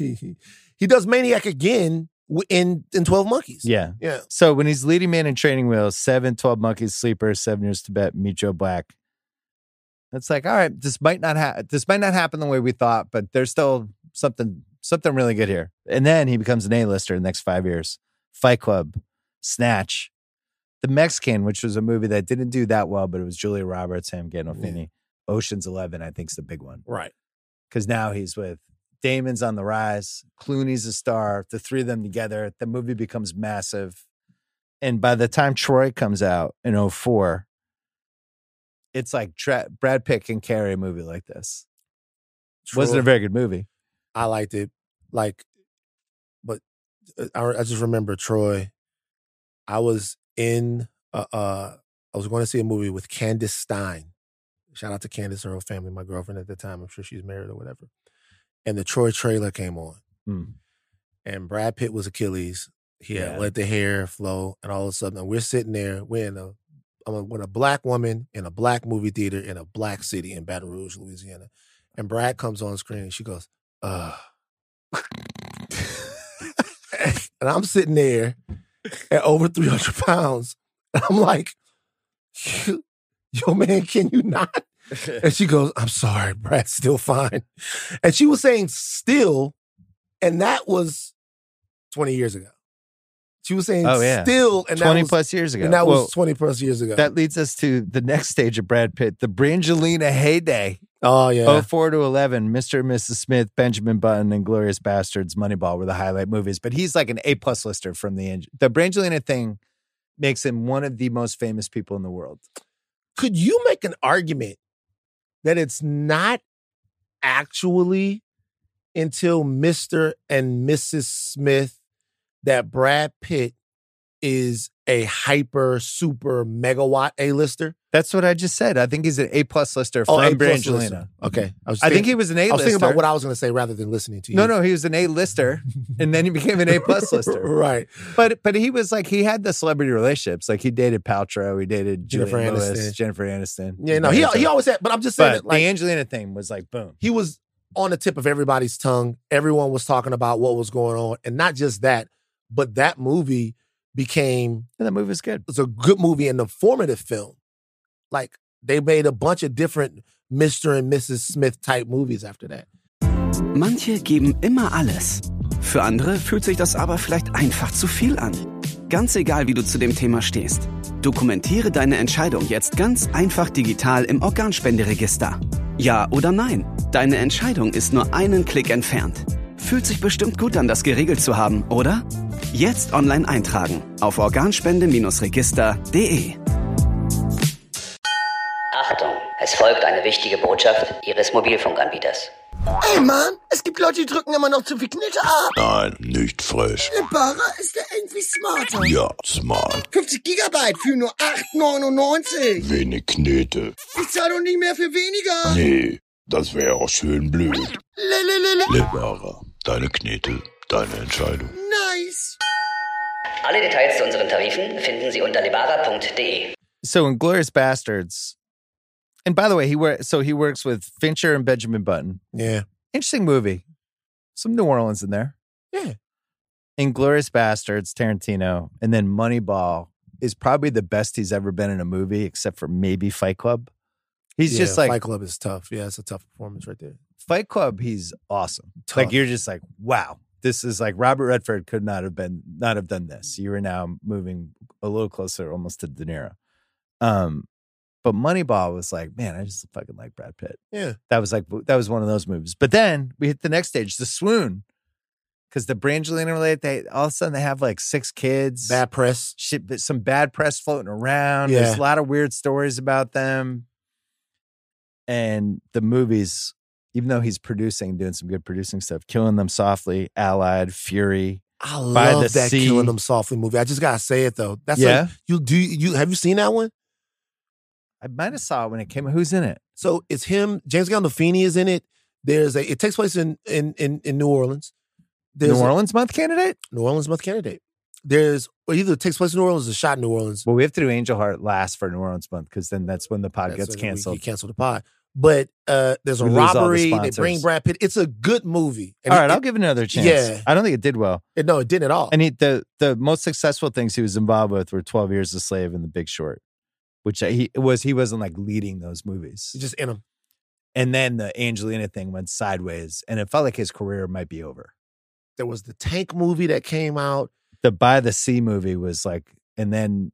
Maniac again in 12 Monkeys. Yeah. Yeah. So when he's leading man in training wheels, 7, 12 Monkeys, Sleepers, 7 Years Tibet, Meet Joe Black. It's like, all right, this might not happen the way we thought, but there's still something really good here. And then he becomes an A-lister in the next 5 years. Fight Club, Snatch, The Mexican, which was a movie that didn't do that well, but it was Julia Roberts, Sam Gandolfini. Yeah. Ocean's 11, I think, is the big one. Right. Because now he's with Damon's on the rise. Clooney's a star. The 3 of them together, the movie becomes massive. And by the time Troy comes out in 2004, it's like Brad Pitt can carry a movie like this. Wasn't a very good movie. I liked it. But I just remember Troy. I was in I was going to see a movie with Candace Stein. Shout out to Candace and her family, my girlfriend at the time. I'm sure she's married or whatever. And the Troy trailer came on. And Brad Pitt was Achilles. He had let the hair flow, and all of a sudden, we're sitting there. We're with a black woman in a black movie theater in a black city in Baton Rouge, Louisiana. And Brad comes on screen and she goes, and I'm sitting there at over 300 pounds. And I'm like, yo, man, can you not? And she goes, I'm sorry, Brad's still fine. And she was saying still, and that was 20 years ago. She was saying still, and 20 plus years ago. And that was 20 plus years ago. That leads us to the next stage of Brad Pitt, the Brangelina heyday. Oh, yeah. 04 to 11, Mr. and Mrs. Smith, Benjamin Button, and Glorious Bastards, Moneyball were the highlight movies. But he's like an A-plus lister from the Brangelina thing makes him one of the most famous people in the world. Could you make an argument that it's not actually until Mr. and Mrs. Smith that Brad Pitt is a hyper, super, megawatt A-lister? That's what I just said. I think he's an A-plus lister from Brangelina. Okay. I think he was an A-lister. I was thinking about what I was going to say rather than listening to you. No, he was an A-lister, and then he became an A-plus lister. Right. But he was like, he had the celebrity relationships. Like, he dated Paltrow, he dated Jennifer Aniston. Yeah, no, he always had, but I'm just saying. But the Angelina thing was like, boom. He was on the tip of everybody's tongue. Everyone was talking about what was going on. And not just that, but that movie became... And that movie was good. It was a good movie and a formative film. Like, they made a bunch of different Mr. and Mrs. Smith type movies after that. Manche geben immer alles. Für andere fühlt sich das aber vielleicht einfach zu viel an. Ganz egal, wie du zu dem Thema stehst. Dokumentiere deine Entscheidung jetzt ganz einfach digital im Organspenderegister. Ja oder nein? Deine Entscheidung ist nur einen Klick entfernt. Fühlt sich bestimmt gut an, das geregelt zu haben, oder? Jetzt online eintragen auf organspende-register.de. Achtung, es folgt eine wichtige Botschaft Ihres Mobilfunkanbieters. Ey Mann, es gibt Leute, die drücken immer noch zu viel Knete ab. Nein, nicht frech. Lebara ist ja irgendwie smarter. Ja, smart. 50 Gigabyte für nur 8,99. Wenig Knete. Ich zahle doch nicht mehr für weniger. Nee, das wäre auch schön blöd. Lebara, deine Knete, deine Entscheidung. Nice. Alle Details zu unseren Tarifen finden Sie unter lebara.de. So in Glorious Bastards, and by the way, he works with Fincher and Benjamin Button. Yeah. Interesting movie. Some New Orleans in there. Yeah. In Glorious Bastards, Tarantino, and then Moneyball is probably the best he's ever been in a movie, except for maybe Fight Club. He's just like... Fight Club is tough. Yeah, it's a tough performance right there. Fight Club, he's awesome. Tough. Like, you're just like, wow. This is like Robert Redford could not have done this. You are now moving a little closer almost to De Niro. But Moneyball was like, man, I just fucking like Brad Pitt. Yeah. That was one of those movies. But then we hit the next stage, the swoon. Because the Brangelina related, all of a sudden they have like 6 kids. Bad press. Shit, some bad press floating around. Yeah. There's a lot of weird stories about them. And the movies, even though he's doing some good producing stuff, Killing Them Softly, Allied, Fury. I love that Killing Them Softly movie. I just gotta say it though. That's like, you have you seen that one? I might have saw it when it came. Who's in it? So it's him. James Gandolfini is in it. It takes place in New Orleans. New Orleans Month Candidate? New Orleans Month Candidate. Either it takes place in New Orleans or shot in New Orleans. Well, we have to do Angel Heart last for New Orleans Month because then that's when the pod gets canceled. You cancel the pod. But there's a robbery. They bring Brad Pitt. It's a good movie. And all right, I'll give it another chance. Yeah. I don't think it did well. No, it didn't at all. And the most successful things he was involved with were 12 Years a Slave and The Big Short, which he wasn't like leading those movies. He's just in them. And then the Angelina thing went sideways, and it felt like his career might be over. There was the Tank movie that came out. The By the Sea movie was like, and then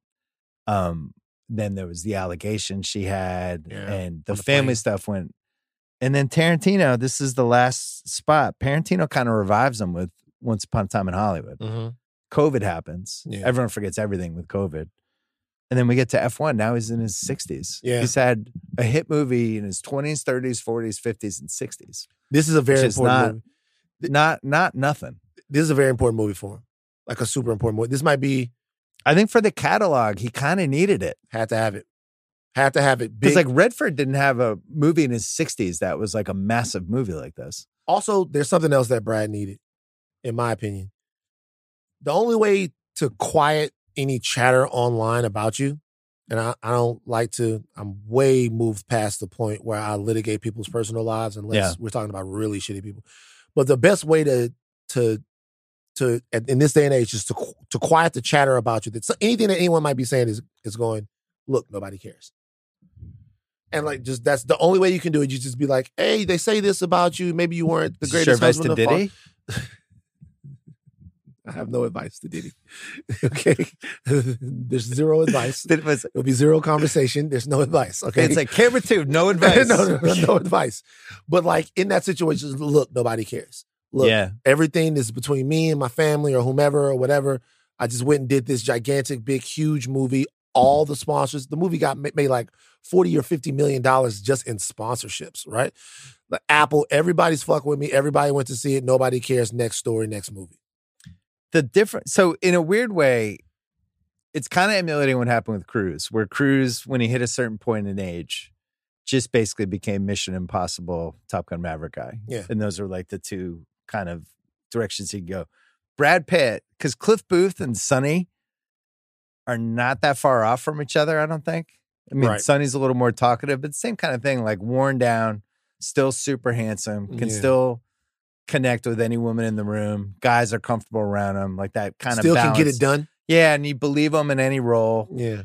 there was the allegation she had, and the family stuff went. And then Tarantino, this is the last spot. Tarantino kind of revives him with Once Upon a Time in Hollywood. Mm-hmm. COVID happens. Yeah. Everyone forgets everything with COVID. And then we get to F1. Now he's in his 60s. Yeah. He's had a hit movie in his 20s, 30s, 40s, 50s, and 60s. This is a very important movie. Not nothing. This is a very important movie for him. Like a super important movie. This might be I think for the catalog, he kind of needed it. Had to have it. Had to have it. Because like Redford didn't have a movie in his 60s that was like a massive movie like this. Also, there's something else that Brad needed, in my opinion. The only way to quiet any chatter online about you, and I don't like to, I'm way moved past the point where I litigate people's personal lives unless we're talking about really shitty people. But the best way to in this day and age is to quiet the chatter about you. That anything that anyone might be saying is going, look, nobody cares. And like, just that's the only way you can do it. You just be like, hey, they say this about you. Maybe you weren't the greatest husband of all. I have no advice to Diddy. Okay. There's zero advice. There'll be zero conversation. There's no advice. Okay. It's like camera 2, no advice. no advice. But like in that situation, look, nobody cares. Look, everything is between me and my family or whomever or whatever. I just went and did this gigantic, big, huge movie. All the sponsors, the movie got made like $40 or $50 million just in sponsorships, right? Like Apple, everybody's fucking with me. Everybody went to see it. Nobody cares. Next story, next movie. So in a weird way, it's kind of emulating what happened with Cruise, where Cruise, when he hit a certain point in age, just basically became Mission Impossible, Top Gun Maverick guy. Yeah. And those are like the two kind of directions he'd go. Brad Pitt, because Cliff Booth and Sonny are not that far off from each other, I don't think. I mean, Sonny's a little more talkative, but same kind of thing, like worn down, still super handsome, can still connect with any woman in the room. Guys are comfortable around him, like that kind still of balance. Can get it done. Yeah, and you believe him in any role. Yeah.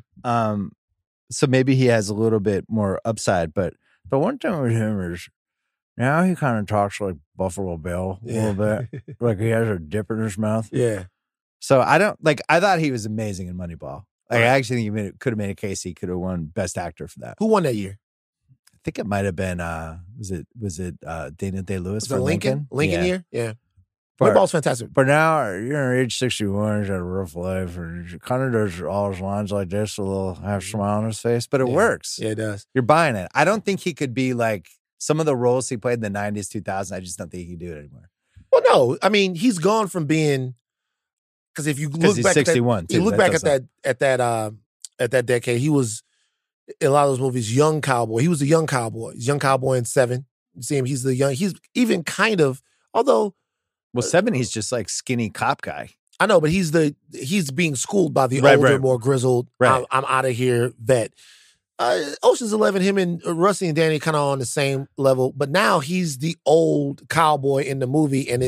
So maybe he has a little bit more upside, but the one thing with him is now he kind of talks like Buffalo Bill a little bit, like he has a dip in his mouth. Yeah. So I thought he was amazing in Moneyball. Like, I actually think he could have made a case he could have won Best Actor for that. Who won that year? I think it might have been was it Daniel Day-Lewis for Lincoln? Lincoln year? Yeah. But, Moneyball's fantastic. But now you're age 61, he's got a rough life, and he kind of does all his lines like this, a little half smile on his face, but it works. Yeah, it does. You're buying it. I don't think he could be like some of the roles he played in the 90s, 2000s. I just don't think he can do it anymore. Well, no. I mean, he's gone from being, because if you look back 61 at that, you look back at that decade, he was in a lot of those movies, young cowboy. He was a young cowboy. He's young cowboy in 7. You see him, he's even kind of, although. Well, 7, he's just like skinny cop guy. I know, but he's being schooled by the older, more grizzled, I'm out of here vet. Ocean's 11, him and Rusty and Danny kind of on the same level, but now he's the old cowboy in the movie, and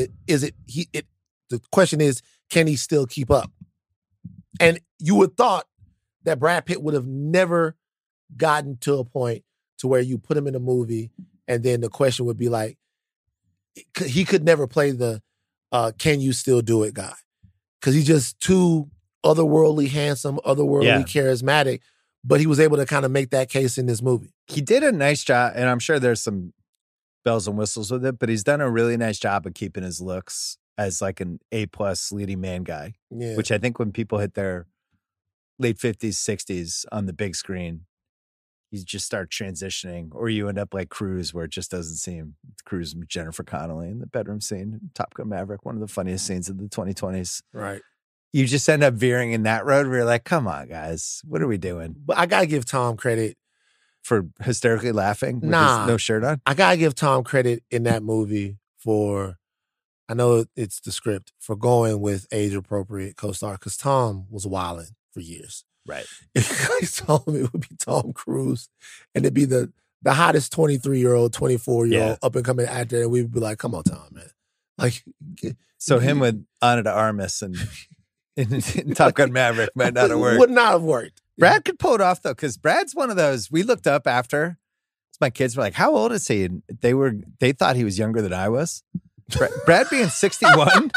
the question is, can he still keep up? And you would thought that Brad Pitt would have never gotten to a point to where you put him in a movie, and then the question would be like, he could never play the can you still do it guy, because he's just too otherworldly handsome, otherworldly charismatic. But he was able to kind of make that case in this movie. He did a nice job, and I'm sure there's some bells and whistles with it, but he's done a really nice job of keeping his looks as like an A+ leading man guy, which I think when people hit their late 50s, 60s on the big screen, you just start transitioning, or you end up like Cruise, where it just doesn't seem Cruise and Jennifer Connelly in the bedroom scene, Top Gun Maverick, one of the funniest scenes of the 2020s. Right. You just end up veering in that road where you're like, come on, guys, what are we doing? But I got to give Tom credit. For hysterically laughing with his no shirt on? I got to give Tom credit in that movie for, I know it's the script, for going with age-appropriate co-star, because Tom was wilding for years. Right. If I told him it would be Tom Cruise, and it'd be the hottest 23-year-old, 24-year-old up-and-coming actor, and we'd be like, come on, Tom, man. Like, so him with Ana de Armas and in Top Gun Maverick might not have worked. Would not have worked. Brad could pull it off, though, because Brad's one of those, we looked up after, my kids were like, how old is he? And they thought he was younger than I was. Brad being 61?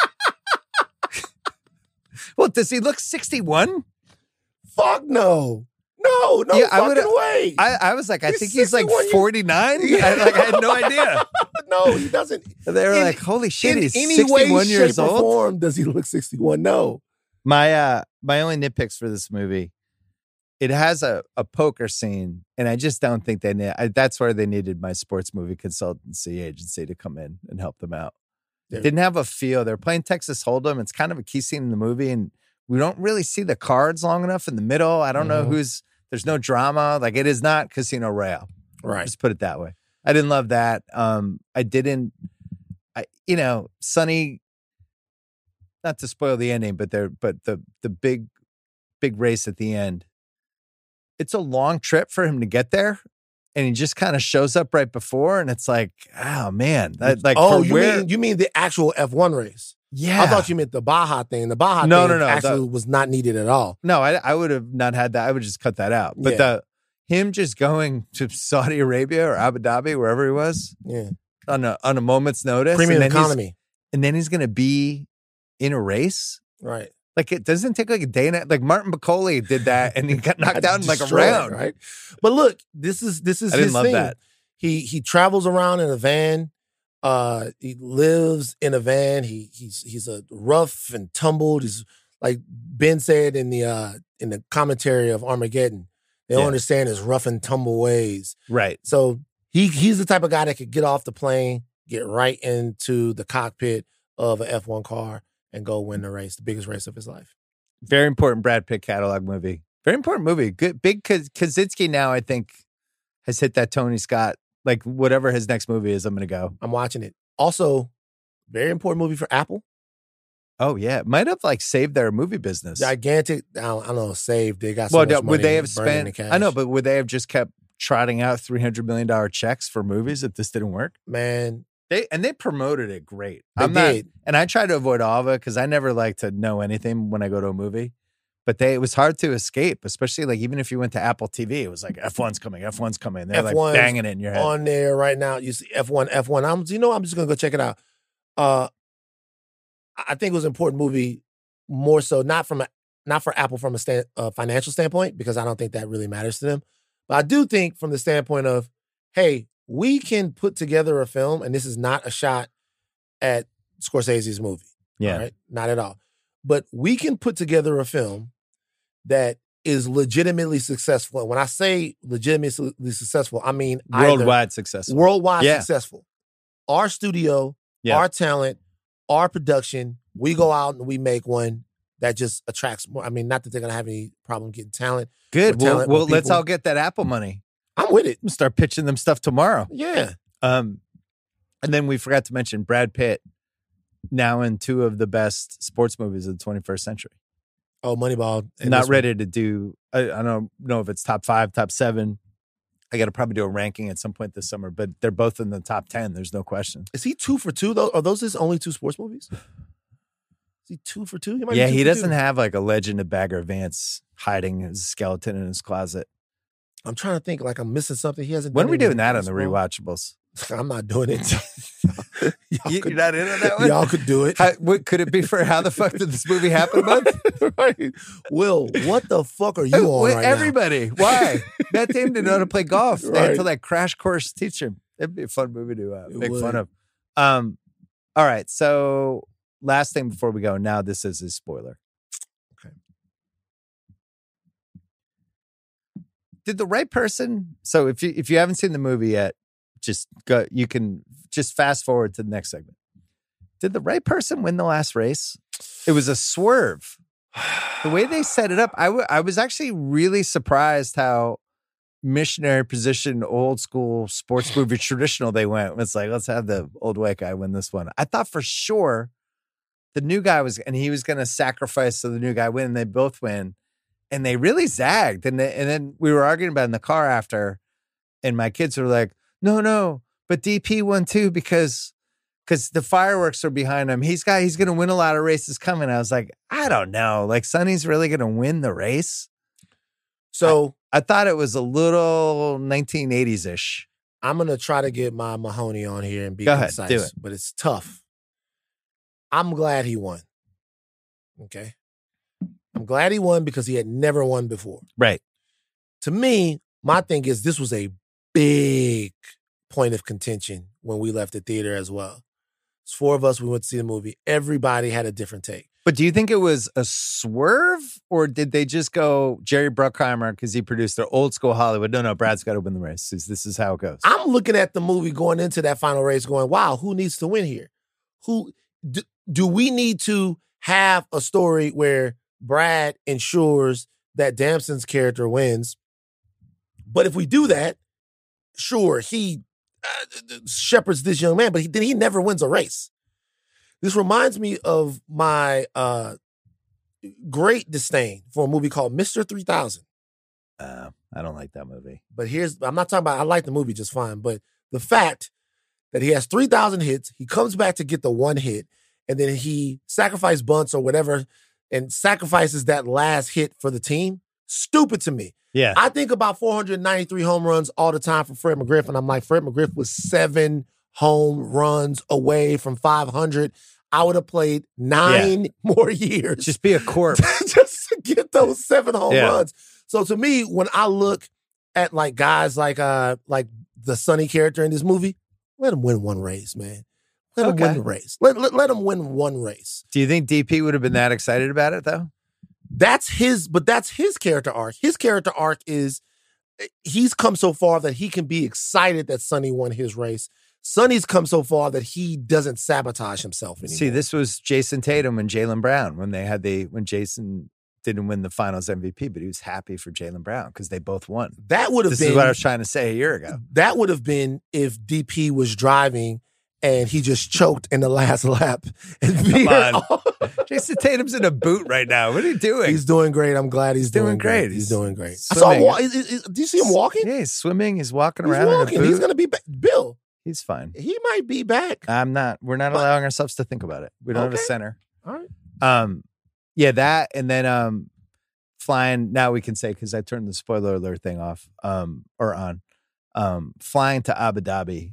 Well, does he look 61? Fuck no. No fucking way. I was like, I think he's like 49. I had no idea. No, he doesn't. They were like, holy shit, he's 61 years old? In any way, shape, or form does he look 61? No. My only nitpicks for this movie, it has a poker scene, and I just don't think that's where they needed my sports movie consultancy agency to come in and help them out. Yeah. Didn't have a feel. They're playing Texas Hold'em. It's kind of a key scene in the movie, and we don't really see the cards long enough in the middle. I don't know there's no drama. Like, it is not Casino Royale. Right. Just put it that way. I didn't love that. Sonny, not to spoil the ending, but the big race at the end, it's a long trip for him to get there. And he just kind of shows up right before, and it's like, oh man, you mean the actual F1 race? Yeah, I thought you meant the Baja thing. The Baja thing actually was not needed at all. No, I would have not had that. I would just cut that out. But him just going to Saudi Arabia or Abu Dhabi, wherever he was, on a moment's notice, premium economy, and then he's going to be in a race, right? Like, it doesn't take like a day and like Martin Bacoli did that, and he got knocked out in like a round, right? But look, this is I didn't love thing. That. He travels around in a van. He lives in a van. He's a rough and tumbled. He's like Ben said in the commentary of Armageddon. They don't understand his rough and tumble ways. Right. So he's the type of guy that could get off the plane, get right into the cockpit of an F1 car, and go win the race, the biggest race of his life. Very important Brad Pitt catalog movie. Very important movie. Good, big Kaczynski now, I think, has hit that Tony Scott. Like, whatever his next movie is, I'm going to go. I'm watching it. Also, very important movie for Apple. Oh, yeah. Might have, like, saved their movie business. Gigantic. I don't know, saved. They got so much money. Would they have spent, cash. I know, but would they have just kept trotting out $300 million checks for movies if this didn't work? Man. They promoted it great. They did. And I try to avoid all of it because I never like to know anything when I go to a movie. But it was hard to escape, especially like even if you went to Apple TV, it was like F1's coming. They're like banging it in your head. On there right now, you see F1. I'm just gonna go check it out. I think it was an important movie, more so not for Apple from a financial standpoint, because I don't think that really matters to them. But I do think from the standpoint of, hey, we can put together a film, and this is not a shot at Scorsese's movie. Yeah. All right? Not at all. But we can put together a film that is legitimately successful. And when I say legitimately successful, I mean worldwide successful. Worldwide successful. Our studio, our talent, our production, we go out and we make one that just attracts more. I mean, not that they're going to have any problem getting talent. Good. Well, let's all get that Apple money. I'm with it. We'll start pitching them stuff tomorrow. Yeah. And then we forgot to mention Brad Pitt, now in 2 of the best sports movies of the 21st century. Oh, Moneyball. Not ready to do, I don't know if it's top 5, top 7. I got to probably do a ranking at some point this summer, but they're both in the top 10. There's no question. Is he 2 for 2, though? Are those his only 2 sports movies? Is he 2 for 2? He doesn't have like a Legend of Bagger Vance hiding his skeleton in his closet. I'm trying to think like I'm missing something. He hasn't. When are we doing that on the rewatchables? I'm not doing it. You're not in on that one? Y'all could do it. Could it be for How the Fuck Did This Movie Happen month? Right. Will, what the fuck are you on right everybody. Why? Matt Damon didn't know how to play golf. They had to like crash course teach him. It'd be a fun movie to make fun of. All right. So last thing before we go. Now this is a spoiler. Okay. Did the right person? So if you haven't seen the movie yet, just go. You can just fast forward to the next segment. Did the right person win the last race? It was a swerve. The way they set it up, I was actually really surprised how missionary position, old school sports movie traditional they went. It's like, let's have the old white guy win this one. I thought for sure the new guy was going to sacrifice so the new guy win, and they both win. And they really zagged. And then we were arguing about it in the car after, and my kids were like, no, but DP won too because the fireworks are behind him. He's going to win a lot of races coming. I was like, I don't know. Like, Sonny's really going to win the race? So I thought it was a little 1980s-ish. I'm going to try to get my Mahoney on here and be concise. Do it. But it's tough. I'm glad he won. Okay? I'm glad he won because he had never won before. Right. To me, my thing is this was a big point of contention when we left the theater as well. It's 4 of us. We went to see the movie. Everybody had a different take. But do you think it was a swerve, or did they just go Jerry Bruckheimer because he produced their old school Hollywood? No, Brad's got to win the race. This is how it goes. I'm looking at the movie going into that final race going, wow, who needs to win here? Do we need to have a story where Brad ensures that Damson's character wins. But if we do that, sure, he shepherds this young man, but he never wins a race. This reminds me of my great disdain for a movie called Mr. 3000. I don't like that movie. But I'm not talking about, I like the movie just fine, but the fact that he has 3,000 hits, he comes back to get the one hit, and then he sacrifices bunts or whatever and sacrifices that last hit for the team, stupid to me. Yeah. I think about 493 home runs all the time for Fred McGriff, and I'm like, Fred McGriff was 7 home runs away from 500. I would have played 9 more years. Just be a corpse. Just to get those 7 home runs. So to me, when I look at like guys like the Sonny character in this movie, let him win one race, man. Let him win the race. Let him win one race. Do you think DP would have been that excited about it though? That's his character arc. His character arc is he's come so far that he can be excited that Sonny won his race. Sonny's come so far that he doesn't sabotage himself anymore. See, this was Jason Tatum and Jaylen Brown when Jason didn't win the finals MVP, but he was happy for Jaylen Brown because they both won. That would have been. This is what I was trying to say a year ago. That would have been if DP was driving and he just choked in the last lap. And Come on. Jason Tatum's in a boot right now. What are you doing? He's doing great. I'm glad he's doing great. He's doing great. I saw him do you see him walking? Yeah, he's swimming. He's walking around. Walking. He's going to be back. Bill. He's fine. He might be back. I'm not. We're not allowing ourselves to think about it. We don't have a center. All right. Yeah, that and then flying. Now we can say because I turned the spoiler alert thing off or on. Flying to Abu Dhabi,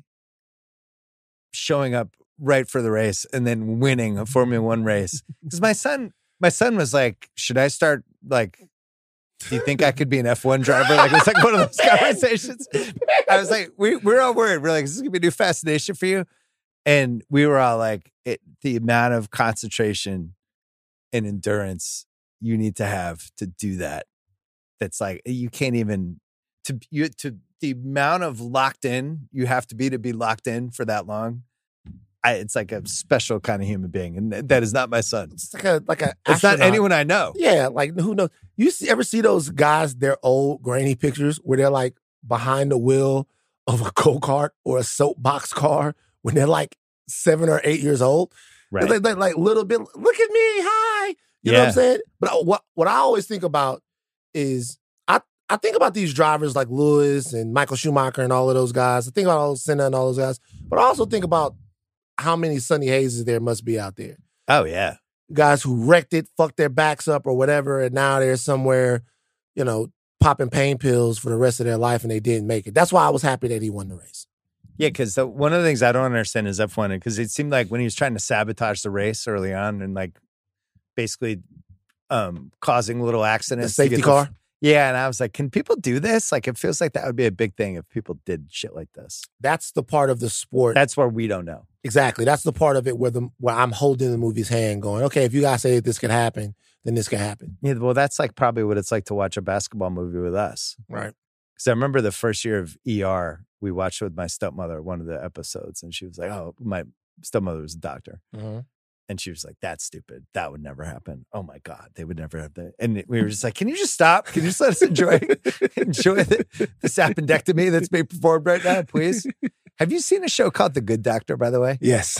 showing up right for the race, and then winning a Formula One race. Because my son was like, "Should I start like?" Do you think I could be an F1 driver? Like, it's like one of those conversations. I was like, we're all worried. We're like, is this going to be a new fascination for you? And we were all like, the amount of concentration and endurance you need to have to do that. That's like, you can't even, the amount of locked in you have to be locked in for that long. It's like a special kind of human being, and that is not my son. It's like a it's not anyone I know. Yeah, like who knows? You ever see those guys? Their old grainy pictures where they're like behind the wheel of a go-kart or a soapbox car when they're like 7 or 8 years old. Right, they're like little bit. Look at me, hi. You know what I'm saying? But what I always think about is I think about these drivers like Lewis and Michael Schumacher and all of those guys. I think about Senna and all those guys, but I also think about how many Sonny Hayes there must be out there. Oh, yeah. Guys who wrecked it, fucked their backs up or whatever, and now they're somewhere, popping pain pills for the rest of their life and they didn't make it. That's why I was happy that he won the race. Yeah, because one of the things I don't understand is F1, because it seemed like when he was trying to sabotage the race early on and like basically causing little accidents. The safety car? Yeah, and I was like, can people do this? Like, it feels like that would be a big thing if people did shit like this. That's the part of the sport. That's where we don't know. Exactly. That's the part of it where I'm holding the movie's hand going, okay, if you guys say that this could happen, then this could happen. Yeah, well, that's like probably what it's like to watch a basketball movie with us. Right. Because I remember the first year of ER, we watched it with my stepmother, one of the episodes, and she was like, oh, my stepmother was a doctor. Mm-hmm. And she was like, that's stupid. That would never happen. Oh my God, they would never have that. And we were just like, can you just stop? Can you just let us enjoy this appendectomy that's being performed right now, please? Have you seen a show called The Good Doctor, by the way? Yes.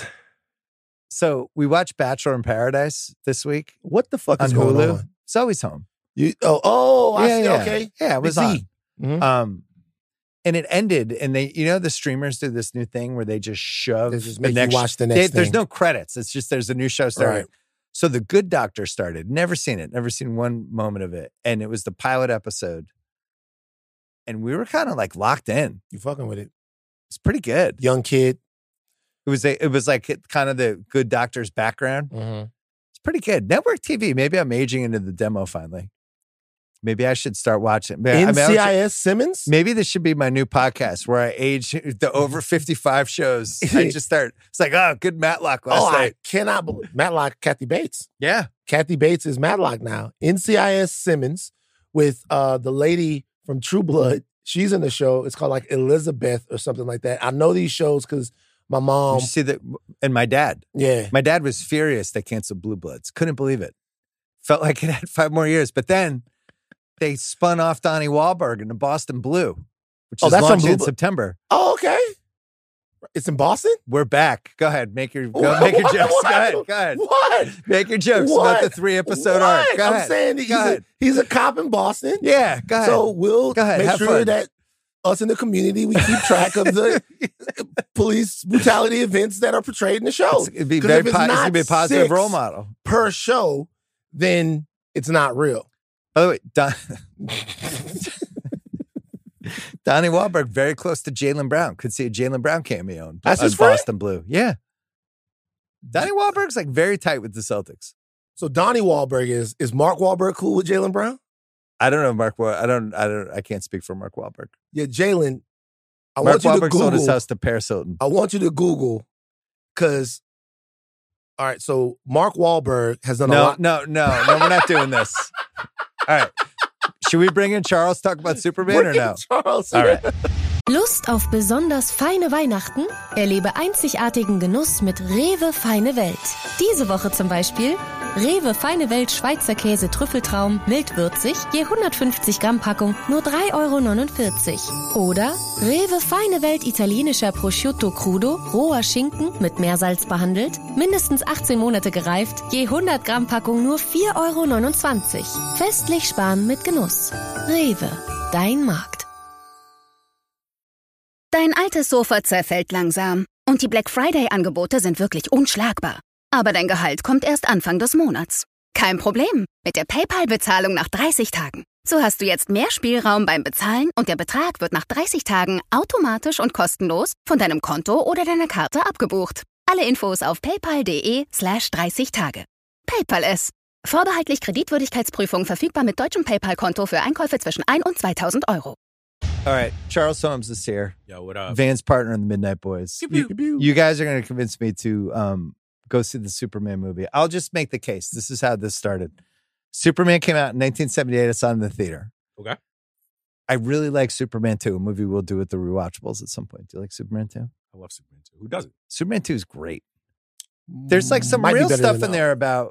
So we watched Bachelor in Paradise this week. What the fuck is on going Hulu. on? It's always home. I see. Okay. Yeah, it was on. Mm-hmm. And it ended, and they, the streamers do this new thing where they just shove make you watch the next thing. There's no credits. It's just there's a new show starting. Right. So The Good Doctor started. Never seen it. Never seen one moment of it. And it was the pilot episode. And we were kind of like locked in. You fucking with it. It's pretty good. Young kid. It was like kind of the Good Doctor's background. Mm-hmm. It's pretty good. Network TV. Maybe I'm aging into the demo finally. Maybe I should start watching. NCIS Simmons? Maybe this should be my new podcast where I age the over 55 shows. I just start. It's like, good Matlock last night. I cannot believe. Matlock, Kathy Bates. Yeah. Kathy Bates is Matlock now. NCIS Simmons with the lady from True Blood. She's in the show. It's called like Elizabeth or something like that. I know these shows because my mom. You see that? And my dad. Yeah. My dad was furious they canceled Blue Bloods. Couldn't believe it. Felt like it had 5 more years. But then they spun off Donnie Wahlberg into Boston Blue, which is launching in September. Oh, okay. It's in Boston? We're back. Go ahead. Make your jokes. Go ahead. What? Make your jokes about the 3-episode arc. Go ahead. I'm saying he's a cop in Boston. Yeah, go ahead. So we'll make sure that us in the community, we keep track of the police brutality events that are portrayed in the show. It'd be very it's gonna be a positive role model. Per show, then it's not real. By the way, Donnie Wahlberg very close to Jaylen Brown. Could see a Jaylen Brown cameo on Boston Blue. Yeah. Donnie Wahlberg's like very tight with the Celtics. So Donnie Wahlberg is Mark Wahlberg cool with Jaylen Brown? I don't know Mark Wahlberg. I can't speak for Mark Wahlberg. Yeah, Jaylen. Mark Wahlberg sold his house to Paris Hilton. I want you to Google because, all right, so Mark Wahlberg has done a lot. No, we're not doing this. All right. Should we bring in Charles to talk about Superman or no? Charles. All right. Lust auf besonders feine Weihnachten? Erlebe einzigartigen Genuss mit Rewe Feine Welt. Diese Woche zum Beispiel Rewe Feine Welt Schweizer Käse Trüffeltraum mildwürzig, je 150 Gramm Packung nur 3,49 €. Oder Rewe Feine Welt italienischer Prosciutto Crudo, roher Schinken mit Meersalz behandelt, mindestens 18 Monate gereift, je 100 Gramm Packung nur 4,29 €. Festlich sparen mit Genuss. Rewe, dein Markt. Dein altes Sofa zerfällt langsam und die Black Friday-Angebote sind wirklich unschlagbar. Aber dein Gehalt kommt erst Anfang des Monats. Kein Problem mit der PayPal-Bezahlung nach 30 Tagen. So hast du jetzt mehr Spielraum beim Bezahlen und der Betrag wird nach 30 Tagen automatisch und kostenlos von deinem Konto oder deiner Karte abgebucht. Alle Infos auf paypal.de/30 Tage. PayPal es. Vorbehaltlich Kreditwürdigkeitsprüfung verfügbar mit deutschem PayPal-Konto für Einkäufe zwischen 1 und 2.000 €. All right, Charles Holmes is here. Yo, what up? Van's partner in the Midnight Boys. You guys are going to convince me to go see the Superman movie. I'll just make the case. This is how this started. Superman came out in 1978. I saw it in the theater. Okay. I really like Superman 2, a movie we'll do with the rewatchables at some point. Do you like Superman 2? I love Superman 2. Who doesn't? Superman 2 is great. There's like some real stuff in there about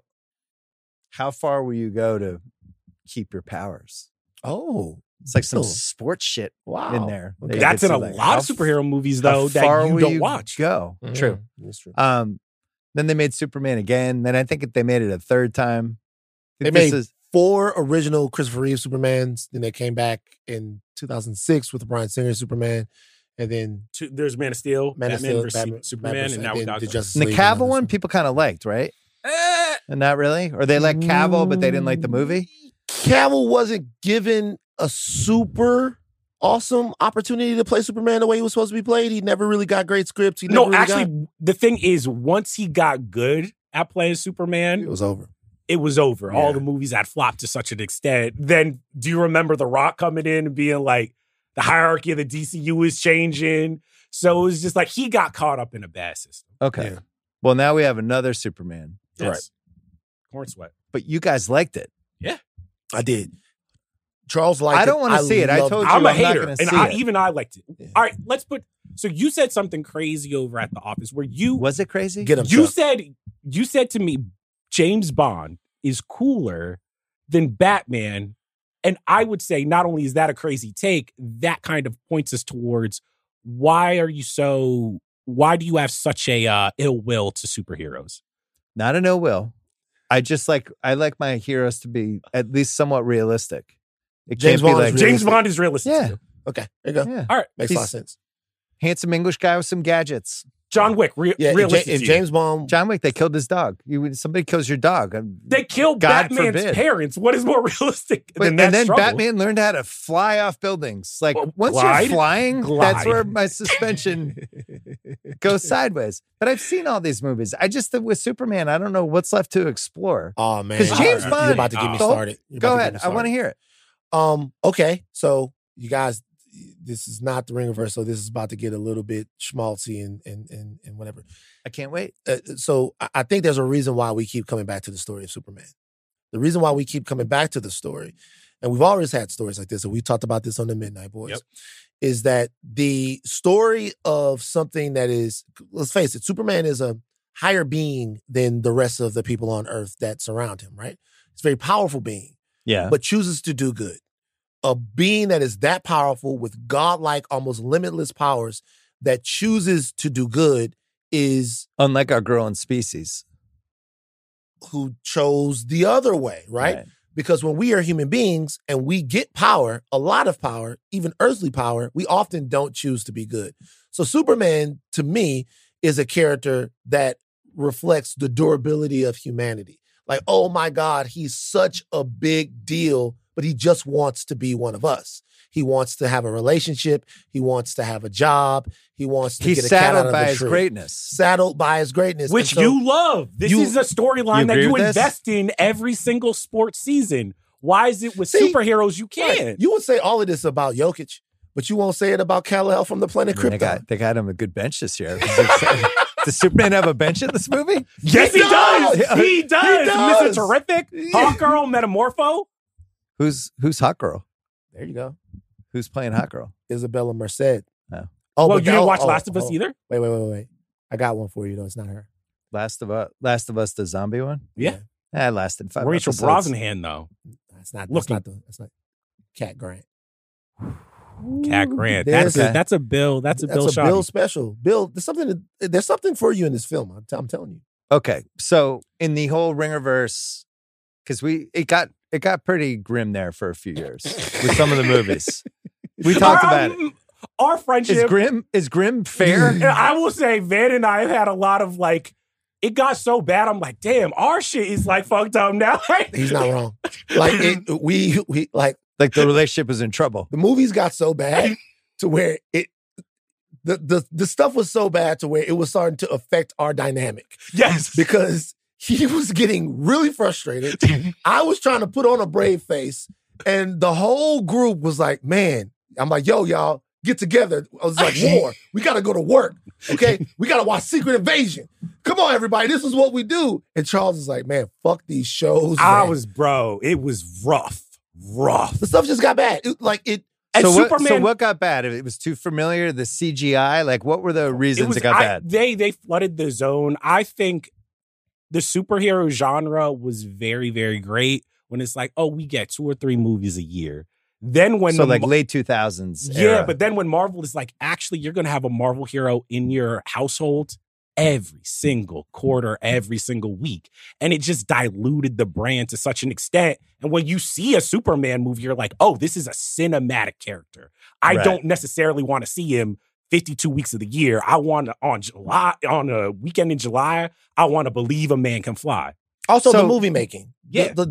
how far will you go to keep your powers. Oh. It's like some sports shit in there. Okay. That's in a lot of superhero movies, though, that you don't watch. Go. Mm-hmm. True. That's true. Then they made Superman again. Then I think they made it a third time. They made 4 original Christopher Reeve Supermans. Then they came back in 2006 with the Bryan Singer Superman. And then there's Man of Steel, Batman versus Superman, and now we got the Cavill one people kind of liked, right? And not really? Or they liked Cavill, but they didn't like the movie? Cavill wasn't given a super awesome opportunity to play Superman the way he was supposed to be played. He never really got great scripts. The thing is, once he got good at playing Superman, it was over. It was over. Yeah. All the movies had flopped to such an extent. Then, do you remember The Rock coming in and being like, the hierarchy of the DCU is changing? So it was just like he got caught up in a bad system. Okay. Yeah. Well, now we have another Superman. Yes. Right. Corn sweat. But you guys liked it. Yeah. I did. Charles liked it. I don't want to see it. I told you I'm a not hater, gonna and see it. even I liked it. Yeah. All right, let's put. So you said something crazy over at the office where you was it crazy? Get him. You said to me, James Bond is cooler than Batman, and I would say not only is that a crazy take, that kind of points us towards why do you have such a ill will to superheroes? Not an ill will. I like my heroes to be at least somewhat realistic. James Bond is realistic. Yeah. Too. Okay. There you go. Yeah. All right. Makes a lot of sense. Handsome English guy with some gadgets. John Wick, realistic. If James Bond... John Wick, they killed his dog. Somebody kills your dog. They killed God Batman's forbid. parents. What is more realistic than that And then struggle? Batman learned how to fly off buildings. Like, once glide? you're flying, Glide. that's where my suspension goes sideways. But I've seen all these movies. With Superman, I don't know what's left to explore. Oh, man. Because James Bond... You're about to get me started. Go ahead. I want to hear it. Okay, so you guys, this is not the Ringerverse, so this is about to get a little bit schmaltzy and whatever. I can't wait. So I think there's a reason why we keep coming back to the story of Superman. The reason why we keep coming back to the story, and we've always had stories like this, and we talked about this on the Midnight Boys, is that the story of something that is, let's face it, Superman is a higher being than the rest of the people on Earth that surround him, right? He's a very powerful being. Yeah. But chooses to do good. A being that is that powerful with godlike, almost limitless powers that chooses to do good is... Unlike our girl in Species. Who chose the other way, right? Because when we are human beings and we get power, a lot of power, even earthly power, we often don't choose to be good. So Superman, to me, is a character that reflects the durability of humanity. Like, oh my God, he's such a big deal, but he just wants to be one of us. He wants to have a relationship. He wants to have a job. He wants to get a cat out of the tree. He's saddled by his greatness. Saddled by his greatness. Which you love. This is a storyline that you invest in every single sports season. Why is it with superheroes you can't? Right. You would say all of this about Jokic, but you won't say it about Kal-El from the planet Krypton. They got him a good bench this year. Does Superman have a bench in this movie? Yes, he does. He does. Mr. Terrific, Hawkgirl, Metamorpho. Who's Hawkgirl? There you go. Who's playing Hawkgirl? Isabella Merced. Oh, well, you didn't watch Last of Us either? Wait. I got one for you, though. It's not her. Last of Us, the zombie one? Yeah. That lasted 5 Rachel episodes. Brosnahan, though. That's not Cat Grant. Cat Grant. That's a Bill. That's a Bill special. Bill, there's something for you in this film. I'm telling you. Okay. So in the whole Ringerverse, because it got pretty grim there for a few years with some of the movies. We talked about it. Our friendship is grim fair. I will say, Van and I have had a lot of it got so bad. I'm like, damn, our shit is fucked up now. He's not wrong. We the relationship was in trouble. The movies got so bad to where the stuff was so bad to where it was starting to affect our dynamic. Yes, because he was getting really frustrated. I was trying to put on a brave face, and the whole group was like, man. I'm like, yo, y'all, get together. I was like, war. We got to go to work, okay? We got to watch Secret Invasion. Come on, everybody. This is what we do. And Charles is like, man, fuck these shows. It was rough. The stuff just got bad. So what got bad? It was too familiar? The CGI? What were the reasons it got bad? They flooded the zone. I think the superhero genre was very, very great when it's we get 2 or 3 movies a year. Then when late 2000s era. But then when Marvel is actually, you're going to have a Marvel hero in your household every single quarter, every single week. And it just diluted the brand to such an extent. And when you see a Superman movie, you're like, oh, this is a cinematic character. I don't necessarily want to see him 52 weeks of the year. I want on a weekend in July, I want to believe a man can fly. Also, the movie making. Yeah. The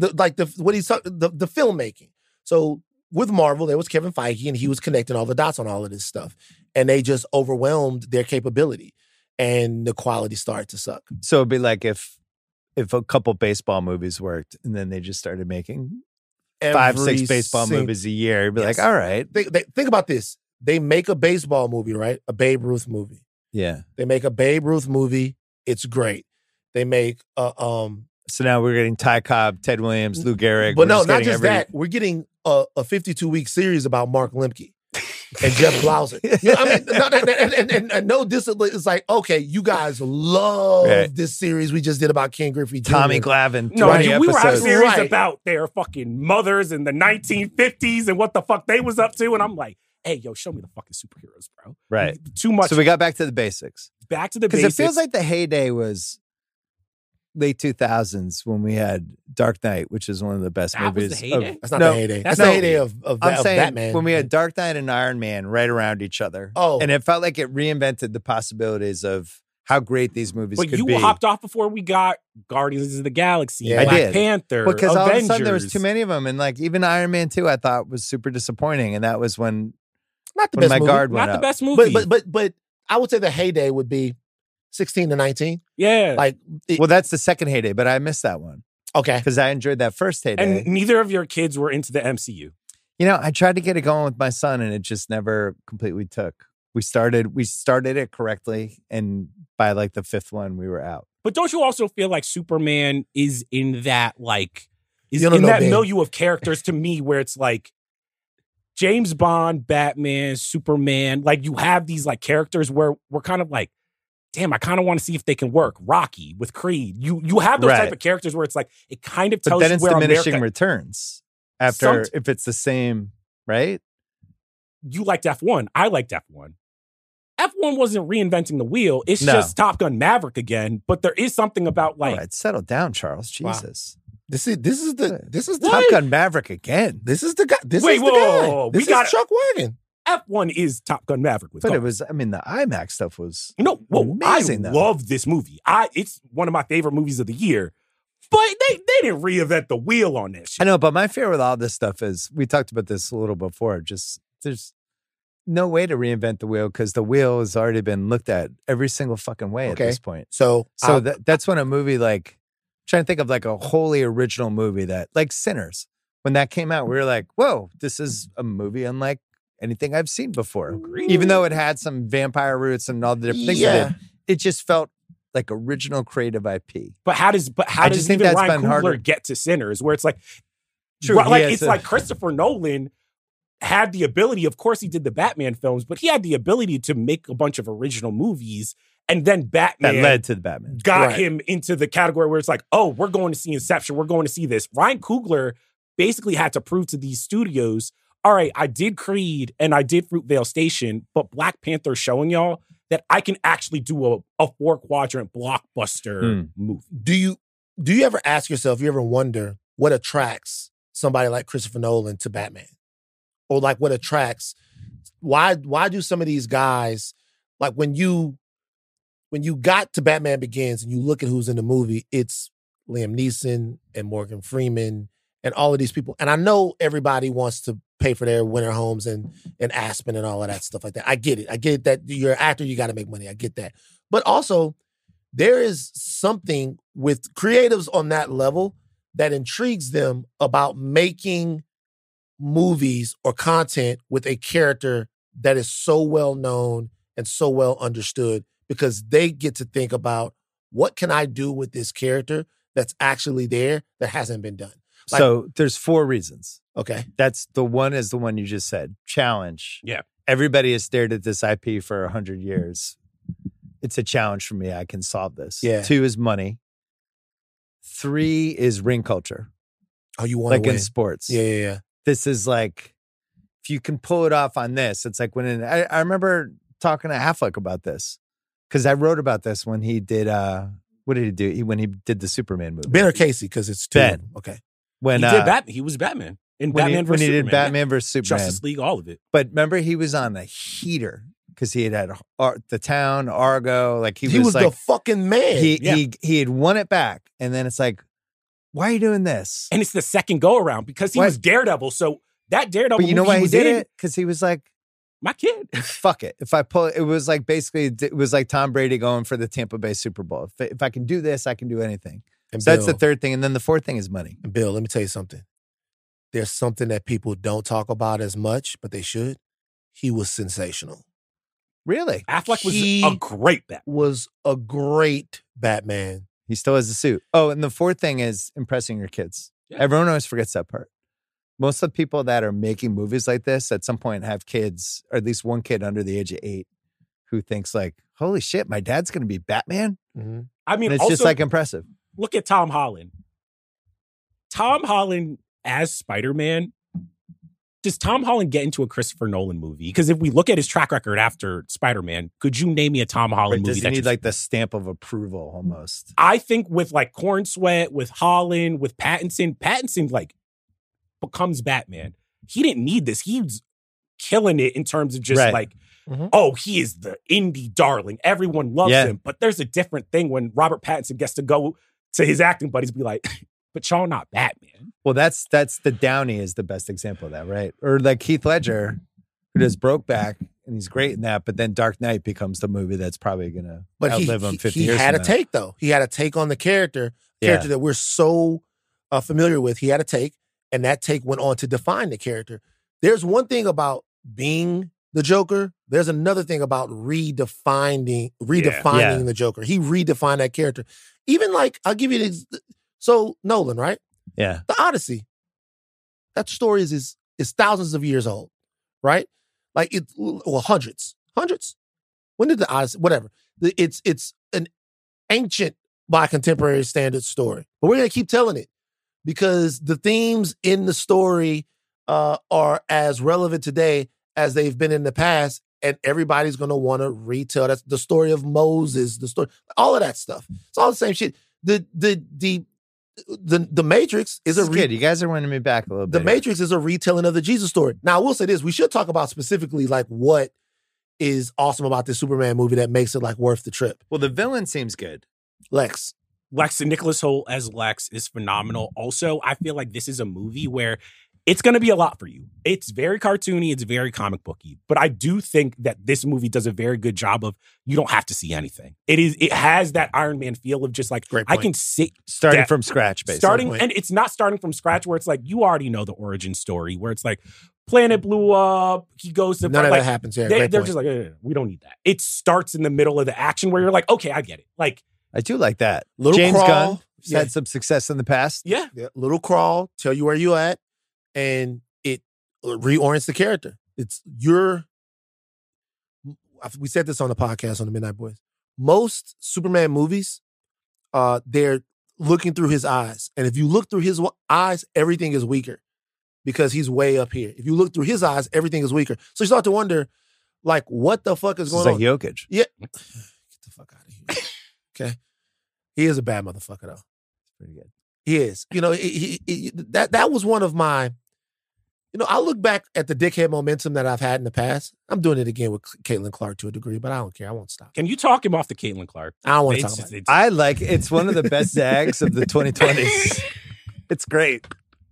filmmaking. So, with Marvel, there was Kevin Feige, and he was connecting all the dots on all of this stuff. And they just overwhelmed their capability. And the quality started to suck. So it'd be like if a couple baseball movies worked, and then they just started making 5-6 baseball movies a year. It'd be like, all right. Think about this. They make a baseball movie, right? A Babe Ruth movie. Yeah. They make a Babe Ruth movie. It's great. They make So now we're getting Ty Cobb, Ted Williams, Lou Gehrig. But not just that. We're getting a 52-week series about Mark Lemke and Jeff Blauser. And no discipline. It's like, okay, you guys love this series we just did about Ken Griffey Jr. Tommy Glavine. No, we were having a series about their fucking mothers in the 1950s and what the fuck they was up to. And I'm like, hey, yo, show me the fucking superheroes, bro. Right. Too much. So we got back to the basics. Back to the basics. Because it feels like the heyday was late 2000s when we had Dark Knight, which is one of the best movies. Was the heyday? That's not the heyday. That's the heyday of Batman. When we had Dark Knight and Iron Man right around each other. Oh. And it felt like it reinvented the possibilities of how great these movies could be. But you hopped off before we got Guardians of the Galaxy, Black Panther, because Avengers. all of a sudden there was too many of them. And even Iron Man 2 I thought was super disappointing. And that was when not the best my movie. guard went up. Not the best movie. But I would say the heyday would be 16 to 19. Yeah. Well, that's the second heyday, but I missed that one. Okay. Because I enjoyed that first heyday. And neither of your kids were into the MCU. I tried to get it going with my son, and it just never completely took. We started it correctly, and by the 5th one, we were out. But don't you also feel like Superman is in that milieu of characters to me where it's James Bond, Batman, Superman, you have these characters where we're kind of damn, I kind of want to see if they can work. Rocky with Creed. You have those type of characters where it's like, it kind of tells you where But then it's diminishing America... returns after, if it's the same, right? You liked F1. I liked F1. F1 wasn't reinventing the wheel. It's just Top Gun Maverick again. But there is something about like... All right, settle down, Charles. Jesus. Wow. This is Top Gun Maverick again. This is the guy. Whoa. This is Chuck Wagon. F1 is Top Gun Maverick. But it was, I mean, the IMAX stuff was amazing. I love this movie. It's one of my favorite movies of the year. But they didn't reinvent the wheel on this shit. I know, but my fear with all this stuff is, we talked about this a little before, just there's no way to reinvent the wheel because the wheel has already been looked at every single fucking way at this point. So that's when a movie like, I'm trying to think of like a wholly original movie that, like Sinners, when that came out, we were like, whoa, this is a movie unlike anything I've seen before. Agreed. Even though it had some vampire roots and all the different things, it just felt like original creative IP. But how does even Ryan Coogler get to Sinners, where it's like, true, like Christopher Nolan had the ability, of course he did the Batman films, but he had the ability to make a bunch of original movies, and then Batman that led to the Batman. Got him into the category where it's like, oh, we're going to see Inception, we're going to see this. Ryan Coogler basically had to prove to these studios, all right, I did Creed and I did Fruitvale Station, but Black Panther's showing y'all that I can actually do a 4-quadrant blockbuster movie. Do you ever ask yourself, you ever wonder what attracts somebody like Christopher Nolan to Batman? Or like what attracts, why do some of these guys, like when you got to Batman Begins and you look at who's in the movie, it's Liam Neeson and Morgan Freeman and all of these people. And I know everybody wants to pay for their winter homes and Aspen and all of that stuff like that. I get it. I get that you're an actor, you got to make money. I get that. But also, there is something with creatives on that level that intrigues them about making movies or content with a character that is so well known and so well understood, because they get to think about, what can I do with this character that's actually there that hasn't been done? Like, so there's 4 reasons. Okay. That's the one is the one you just said. Challenge. Yeah. Everybody has stared at this IP for 100 years. It's a challenge for me. I can solve this. Yeah. 2 is money. 3 is ring culture. Oh, you want to win. In sports. Yeah. This is like, if you can pull it off on this, it's like when I remember talking to Affleck about this, because I wrote about this when he did, what did he do? When he did the Superman movie. Ben or Casey, because it's 2. Ben. Okay. When he was Batman. In Batman when vs. he Superman. did Batman vs. Superman. Justice League, all of it. But remember, he was on a heater because he had The Town, Argo. Like he was like, the fucking man. He had won it back. And then it's like, why are you doing this? And it's the second go around because he was Daredevil. So that Daredevil But you know movie why he did in, it? Because he was like, my kid. Fuck it. If I pull it, was like basically, it was like Tom Brady going for the Tampa Bay Super Bowl. If I can do this, I can do anything. And so that's the 3rd thing. And then the 4th thing is money. And Bill, let me tell you something. There's something that people don't talk about as much, but they should. He was sensational. Really? Affleck was a great Batman. Was a great Batman. He still has the suit. Oh, and the 4th thing is impressing your kids. Yeah. Everyone always forgets that part. Most of the people that are making movies like this at some point have kids, or at least one kid under the age of 8, who thinks like, holy shit, my dad's going to be Batman? Mm-hmm. I mean, and it's also, just like impressive. Look at Tom Holland. Tom Holland as Spider-Man. Does Tom Holland get into a Christopher Nolan movie? Because if we look at his track record after Spider-Man, could you name me a Tom Holland movie? Does he need like the stamp of approval almost? I think with like Corn Sweat, with Holland, with Pattinson like becomes Batman. He didn't need this. He was killing it in terms of just oh, he is the indie darling. Everyone loves him. But there's a different thing when Robert Pattinson gets to go to his acting buddies and be like, but y'all not Batman. Well, that's the Downey is the best example of that, right? Or like Heath Ledger, who does Brokeback, and he's great in that, but then Dark Knight becomes the movie that's probably going to outlive him 50 years He had from a now. take, though. He had a take on the character that we're so familiar with. He had a take, and that take went on to define the character. There's one thing about being the Joker. There's another thing about redefining the Joker. He redefined that character. Even like, I'll give you this. So Nolan, right? Yeah. The Odyssey. That story is thousands of years old, right? Like hundreds. When did the Odyssey, whatever. It's an ancient by contemporary standards story. But we're going to keep telling it because the themes in the story are as relevant today as they've been in the past. And everybody's going to want to retell. That's the story of Moses, the story, all of that stuff. It's all the same shit. The Matrix is good. You guys are winning me back a little bit. The Matrix is a retelling of the Jesus story. Now, I will say this. We should talk about specifically like what is awesome about this Superman movie that makes it like worth the trip. Well, the villain seems good. Lex and Nicholas Hoult as Lex is phenomenal. Also, I feel like this is a movie where it's going to be a lot for you. It's very cartoony. It's very comic booky. But I do think that this movie does a very good job of you don't have to see anything. It has that Iron Man feel of just like, I can sit. Starting from scratch, basically. And it's not starting from scratch where it's like, you already know the origin story, where it's like, planet blew up, he goes to... None of that happens here. They're just like, we don't need that. It starts in the middle of the action where you're like, okay, I get it. Like, I do like that. Little James crawl, Gunn had some success in the past. Yeah. Little crawl, tell you where you at, and it reorients the character. We said this on the podcast on the Midnight Boys. Most Superman movies, they're looking through his eyes. And if you look through his eyes, everything is weaker because he's way up here. If you look through his eyes, everything is weaker. So you start to wonder, like, what the fuck is going on? It's like Jokic. Yeah. Get the fuck out of here. Okay. He is a bad motherfucker, though. Pretty good. He is. You know, that was one of my... You know, I look back at the dickhead momentum that I've had in the past. I'm doing it again with Caitlin Clark to a degree, but I don't care. I won't stop. Can you talk him off the Caitlin Clark? I don't want to talk about it. I like it's one of the best zags of the 2020s. It's great.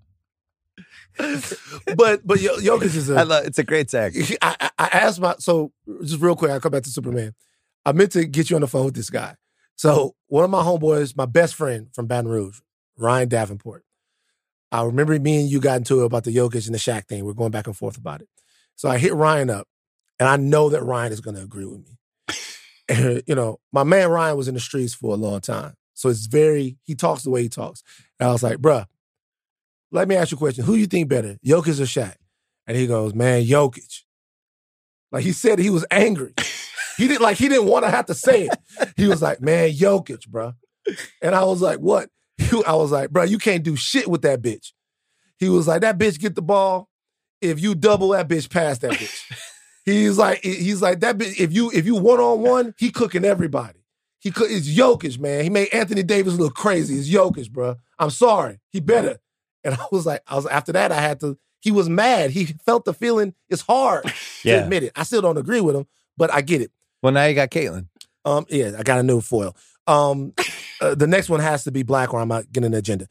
But Jokic is it's a great zag. I asked so just real quick, I'll come back to Superman. I meant to get you on the phone with this guy. So one of my homeboys, my best friend from Baton Rouge, Ryan Davenport. I remember me and you got into it about the Jokic and the Shaq thing. We're going back and forth about it. So I hit Ryan up, and I know that Ryan is going to agree with me. And, you know, my man Ryan was in the streets for a long time. So he talks the way he talks. And I was like, bruh, let me ask you a question. Who you think better, Jokic or Shaq? And he goes, man, Jokic. Like he said he was angry. He didn't want to have to say it. He was like, man, Jokic, bruh. And I was like, what? I was like, bro, you can't do shit with that bitch. He was like, that bitch get the ball. If you double that bitch, pass that bitch. he's like that bitch. If you one-on-one, he cooking everybody. It's Jokic, man. He made Anthony Davis look crazy. It's Jokic, bro. I'm sorry. He better. And I was after that, he was mad. He felt the feeling. It's hard to admit it. I still don't agree with him, but I get it. Well, now you got Caitlin. Yeah, I got a new foil. The next one has to be black or I'm not getting an agenda.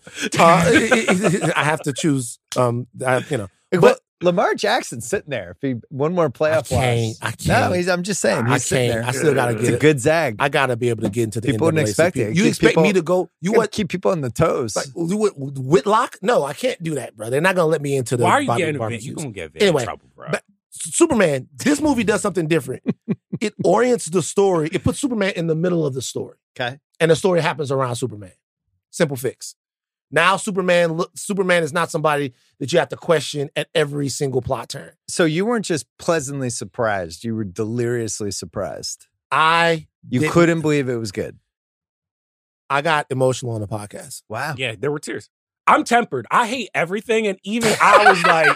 I have to choose, But Lamar Jackson's sitting there. If he one more playoff loss. I can't. No, I'm just saying. He's sitting there. I still got to get it. It's a good zag. I got to be able to get into the people wouldn't expect it. You expect me to go? You want to keep people on the toes. Like, Whitlock? No, I can't do that, bro. They're not going to let me into the Why are you getting barbecues. You're going to get in trouble, bro. Superman, this movie does something different. It orients the story. It puts Superman in the middle of the story. Okay. And the story happens around Superman. Simple fix. Now Superman is not somebody that you have to question at every single plot turn. So you weren't just pleasantly surprised. You were deliriously surprised. You couldn't believe it was good. I got emotional on the podcast. Wow. Yeah, there were tears. I'm tempered. I hate everything. And even I was like,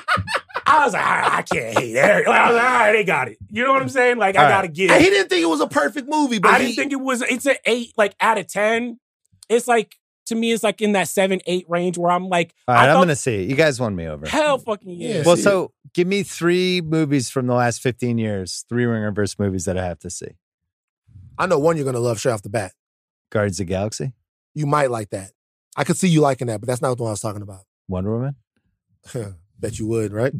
I can't hate everything. I was like, all right, they got it. You know what I'm saying? Like, I got to get it. And he didn't think it was a perfect movie, but I didn't think it's an 8, like, out of 10. It's like, to me, it's like in that 7-8 range where I'm like, all right, I'm going to see it. You guys won me over. Hell fucking yeah. Well, so give me 3 movies from the last 15 years, 3 Ringerverse movies that I have to see. I know one you're going to love straight off the bat. Guardians of the Galaxy? You might like that. I could see you liking that, but that's not the one I was talking about. Wonder Woman? Bet you would, right?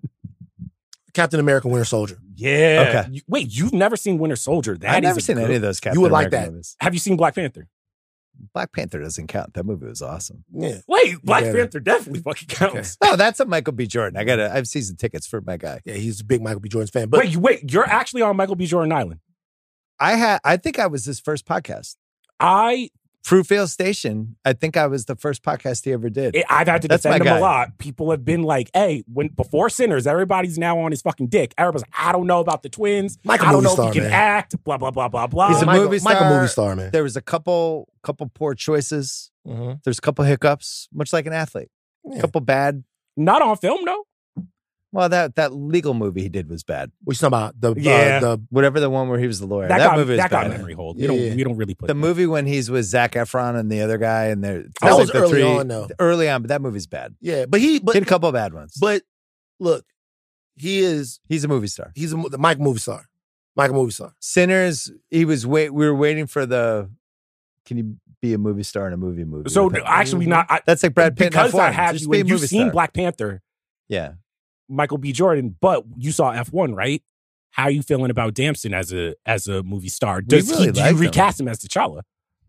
Captain America, Winter Soldier. Yeah. Okay. Wait, you've never seen Winter Soldier? I've never seen any of those Captain America movies. You would like that. Movies. Have you seen Black Panther? Black Panther doesn't count. That movie was awesome. Yeah. Wait, Black Panther definitely fucking counts. Okay. No, that's a Michael B. Jordan. I have season tickets for my guy. Yeah, he's a big Michael B. Jordan fan. But wait, you're actually on Michael B. Jordan Island. I think I was his first podcast. Fruitvale Station, I think I was the first podcast he ever did. I've had to That's defend my him guy. a lot. People have been like, hey, before Sinners, everybody's now on his fucking dick. Everybody's like, I don't know about the twins. I don't know if he can act, blah, blah, blah, blah, blah. He's a movie star. Michael movie star, man. There was a couple poor choices. There's a couple hiccups, much like an athlete. A couple bad. Not on film, though. Well, that legal movie he did was bad. What you talking about? The whatever the one where he was the lawyer. That movie was got bad. memory hold. We don't really put the movie when he's with Zac Efron and the other guy, and they're that was early on, though. Early on, but that movie's bad. Yeah, but he had a couple of bad ones. But look, he's a movie star. He's the Mike movie star. Michael movie star. Sinners. We were waiting for the. Can you be a movie star in a movie? So actually, not. That's like Brad Pitt. Because I have Just you. be a When you've movie seen star. Black Panther. Yeah. Michael B. Jordan, but you saw F1, right? How are you feeling about Damson as a movie star? Do you recast him as T'Challa?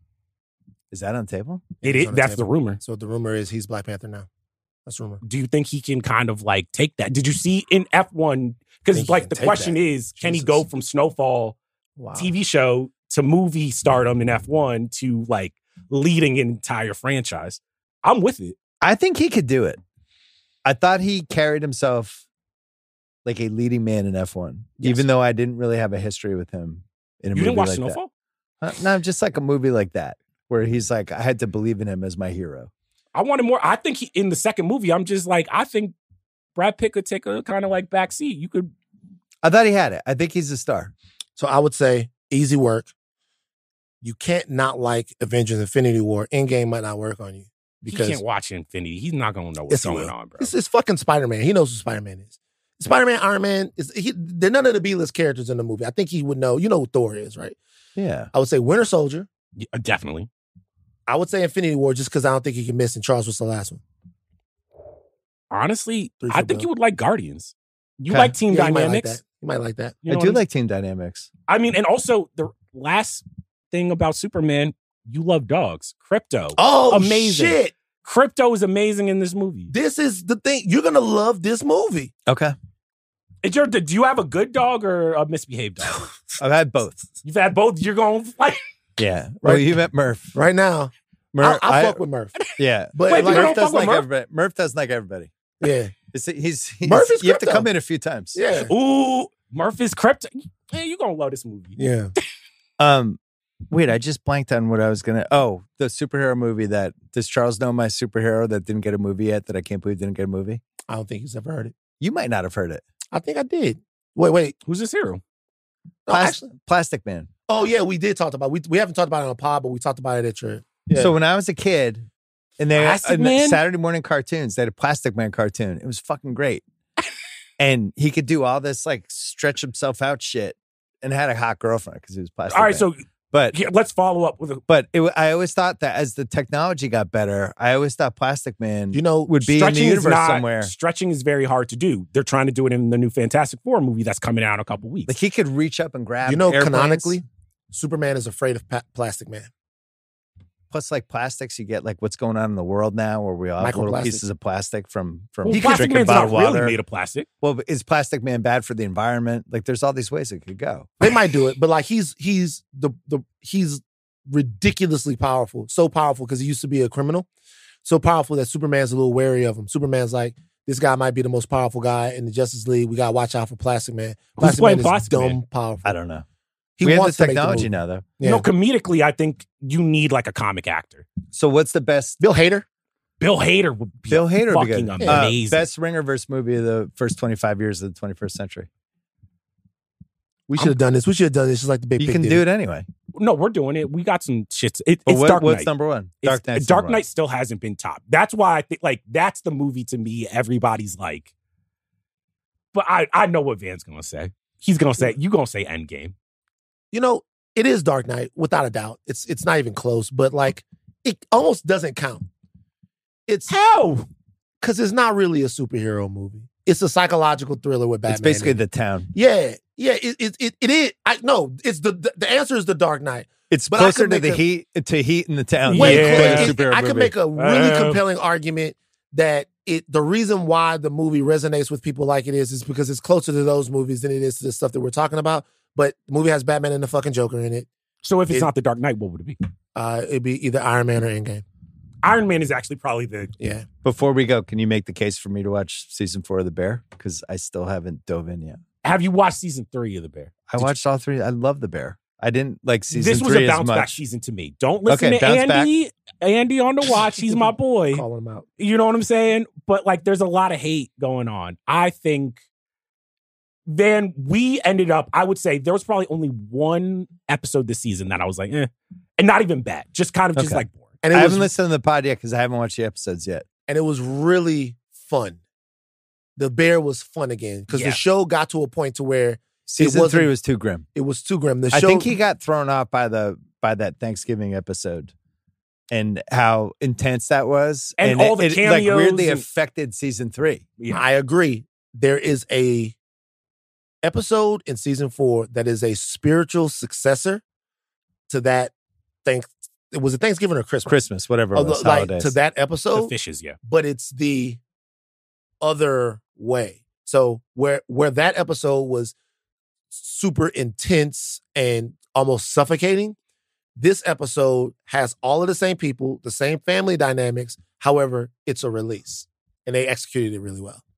Is that on the table? It is. That's the rumor. So the rumor is he's Black Panther now. That's the rumor. Do you think he can kind of like take that? Did you see in F1? Because like the question is, can he go from Snowfall TV show to movie stardom in F1 to like leading an entire franchise? I'm with it. I think he could do it. I thought he carried himself like a leading man in F1, even though I didn't really have a history with him in a movie You didn't watch like Snowfall? that. No, just like a movie like that, where he's like, I had to believe in him as my hero. I wanted more. I think in the second movie, I'm just like, I think Brad Pitt could take a kind of like backseat. You could. I thought he had it. I think he's a star. So I would say easy work. You can't not like Avengers Infinity War. Endgame might not work on you. Because he can't watch Infinity. He's not going to know what's going on, bro. It's fucking Spider-Man. He knows who Spider-Man is. Spider-Man, Iron Man, they're none of the B-list characters in the movie. I think he would know. You know who Thor is, right? Yeah. I would say Winter Soldier. Yeah, definitely. I would say Infinity War just because I don't think he can miss, and Charles was the last one. Honestly, I think you would like Guardians. You like Team Dynamics. You might like that. I do like Team Dynamics. I mean, and also the last thing about Superman, you love dogs. Krypto. Oh, amazing. Shit. Krypto is amazing in this movie. This is the thing. You're going to love this movie. Okay. Do you have a good dog or a misbehaved dog? I've had both. You've had both? You're going to fight? Yeah. Well, you met Murph. Right now. Murph, I fuck with Murph. Yeah. But Wait, like, Murph doesn't like Murph? everybody. Murph doesn't like everybody. Yeah. He's Murph is you have to Krypto. come in a few times. Yeah. Ooh, Murph is Krypto. Man, you're going to love this movie. Yeah. Wait, I just blanked on what I was gonna. Oh, the superhero movie that does Charles know my superhero that didn't get a movie yet? That I can't believe didn't get a movie. I don't think he's ever heard it. You might not have heard it. I think I did. Wait. Who's this hero? No, Plastic Man. Oh yeah, we did talk about. We haven't talked about it on a pod, but we talked about it at your. Yeah. So when I was a kid, and they Plastic in Man? Saturday morning cartoons, they had a Plastic Man cartoon. It was fucking great, and he could do all this like stretch himself out shit, and had a hot girlfriend because he was Plastic. All right, Man. so but let's follow up with a. But I always thought that as the technology got better, I always thought Plastic Man, would be in the Stretching is universe not- somewhere. Stretching is very hard to do. They're trying to do it in the new Fantastic Four movie that's coming out in a couple weeks. Like he could reach up and grab. You know, airplanes. canonically, Superman is afraid of Plastic Man. Plus, like plastics, you get like what's going on in the world now, where we all have little Microplastic. pieces of plastic from Well, drinking Plastic Man's bottled not really water. made of plastic. Well, but is Plastic Man bad for the environment? Like, there's all these ways it could go. They might do it, but like he's ridiculously powerful. So powerful because he used to be a criminal. So powerful that Superman's a little wary of him. Superman's like, this guy might be the most powerful guy in the Justice League. We gotta watch out for Plastic Man. Plastic playing Man is Plastic dumb Man? powerful. I don't know. He we have the wants to make the technology movie. now, though. Yeah. No, comedically, I think you need like a comic actor. So, what's the best? Bill Hader. Bill Hader would be Bill Hader would be fucking good. amazing. Best Ringerverse movie of the first 25 years of the 21st century. We should have done this. We should have done this just like the big. You can do it anyway. No, we're doing it. We got some shit. But It's Dark what's Knight. number one? It's- Dark Knight's Dark number Knight one. still hasn't been top. That's why I think like that's the movie to me. Everybody's like, but I know what Van's gonna say. He's gonna say you gonna say Endgame. You know, it is Dark Knight without a doubt. It's not even close, but like it almost doesn't count. It's how because it's not really a superhero movie. It's a psychological thriller with Batman. It's basically in it. The Town. Yeah. It is. It's the answer is the Dark Knight. It's But I closer could to make Heat in the Town. Way than closer. a superhero I could movie. make a really compelling argument that the reason why the movie resonates with people like it is because it's closer to those movies than it is to the stuff that we're talking about. But the movie has Batman and the fucking Joker in it. So if it's not the Dark Knight, what would it be? It'd be either Iron Man or Endgame. Iron Man is actually probably the... Yeah. Before we go, can you make the case for me to watch season 4 of The Bear? Because I still haven't dove in yet. Have you watched season 3 of The Bear? I watched all 3. I love The Bear. I didn't like season 3 as much. This was a bounce back much. season to me. Don't listen to bounce Andy. back. Andy on the watch. He's my boy. Calling him out. You know what I'm saying? But like, there's a lot of hate going on. I think then we ended up, I would say there was probably only one episode this season that I was like, and not even bad. Just kind of just like boring. And I haven't listened to the pod yet because I haven't watched the episodes yet. And it was really fun. The Bear was fun again because the show got to a point to where season 3 was too grim. It was too grim. I think he got thrown off by that Thanksgiving episode and how intense that was, and all the cameos like weirdly affected season 3. Yeah. I agree. There is a episode in season 4 that is a spiritual successor to that. It was a Thanksgiving or Christmas, whatever it was, holidays. To that episode. The fishes, yeah. But it's the other way. So where that episode was super intense and almost suffocating, this episode has all of the same people, the same family dynamics. However, it's a release, and they executed it really well.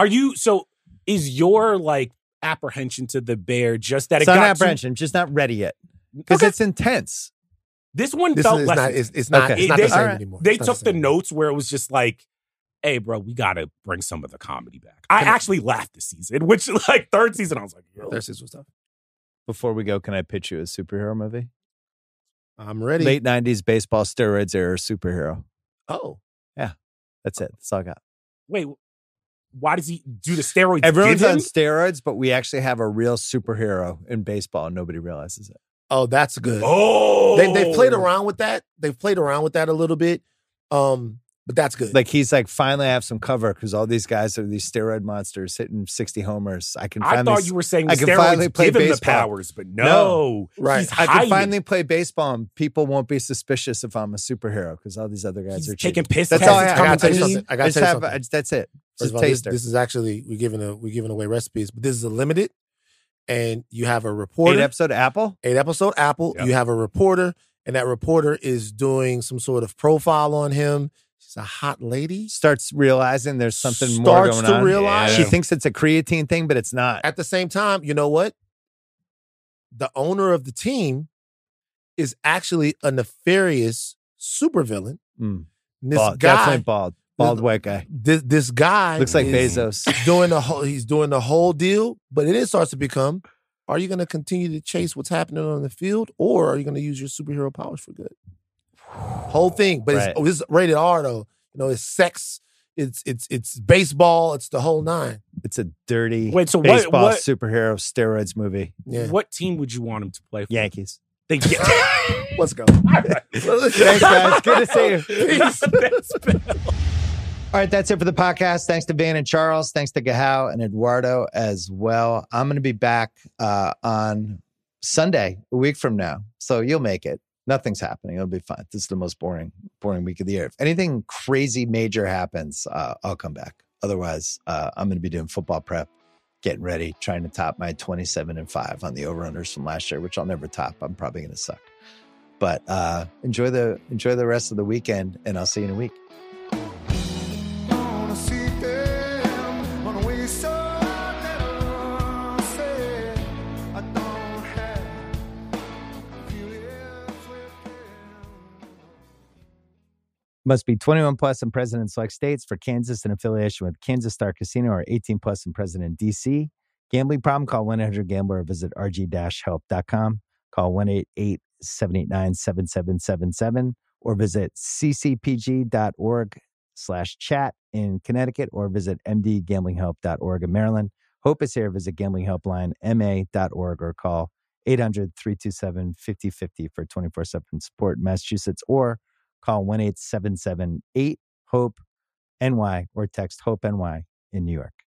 Is your like apprehension to The Bear just that it's not apprehension, just not ready yet because it's intense. This one felt less. It's not the same anymore. They took the notes where it was just like, hey, bro, we got to bring some of the comedy back. I actually laughed this season, which like third season, I was like, yo. Third season was tough. Before we go, can I pitch you a superhero movie? I'm ready. Late 90s baseball steroids era superhero. Oh. Yeah. That's it. That's all I got. Wait, why does he do the steroids? Everyone's on steroids, but we actually have a real superhero in baseball and nobody realizes it. Oh, that's good. Oh, they've played around with that. They've played around with that a little bit. But that's good. Like he's like, finally I have some cover because all these guys are these steroid monsters hitting 60 homers. I thought you were saying the steroids give him the powers, but no. Right. I can finally play baseball and people won't be suspicious if I'm a superhero because all these other guys are taking piss. That's all I got to tell you something. I got to tell you something. That's it. First of all, this is actually we're giving away recipes, but this is a limited. And you have a reporter. 8-episode Apple? 8-episode Apple. Yep. You have a reporter, and that reporter is doing some sort of profile on him. She's a hot lady. Starts realizing there's something more going on. Starts to realize. She thinks it's a creatine thing, but it's not. At the same time, you know what? The owner of the team is actually a nefarious supervillain. This guy, definitely bald white guy. This guy looks like Bezos. He's doing the whole deal, but it starts to become, are you going to continue to chase what's happening on the field, or are you going to use your superhero powers for good? Whole thing, but it's rated R though. You know, it's sex, it's baseball, it's the whole nine. It's a dirty baseball superhero steroids movie. Yeah. What team would you want him to play for? Yankees. Let's go. Thanks, guys. Good to see you. Peace. All right, that's it for the podcast. Thanks to Van and Charles. Thanks to Gahao and Eduardo as well. I'm going to be back on Sunday, a week from now. So you'll make it. Nothing's happening. It'll be fun. This is the most boring week of the year. If anything crazy major happens, I'll come back. Otherwise, I'm going to be doing football prep, getting ready, trying to top my 27-5 on the over-unders from last year, which I'll never top. I'm probably going to suck. But enjoy the rest of the weekend, and I'll see you in a week. Must be 21 plus and present in select states. For Kansas, in affiliation with Kansas Star Casino, or 18 plus and present in D.C. Gambling problem? Call 1-800-GAMBLER or visit rg-help.com. Call 1-888-789-7777 or visit ccpg.org/chat in Connecticut or visit mdgamblinghelp.org in Maryland. Hope is here. Visit gamblinghelplinema.org or call 800-327-5050 for 24/7 support in Massachusetts, or call 1-877-8-HOPE-NY or text HOPE-NY in New York.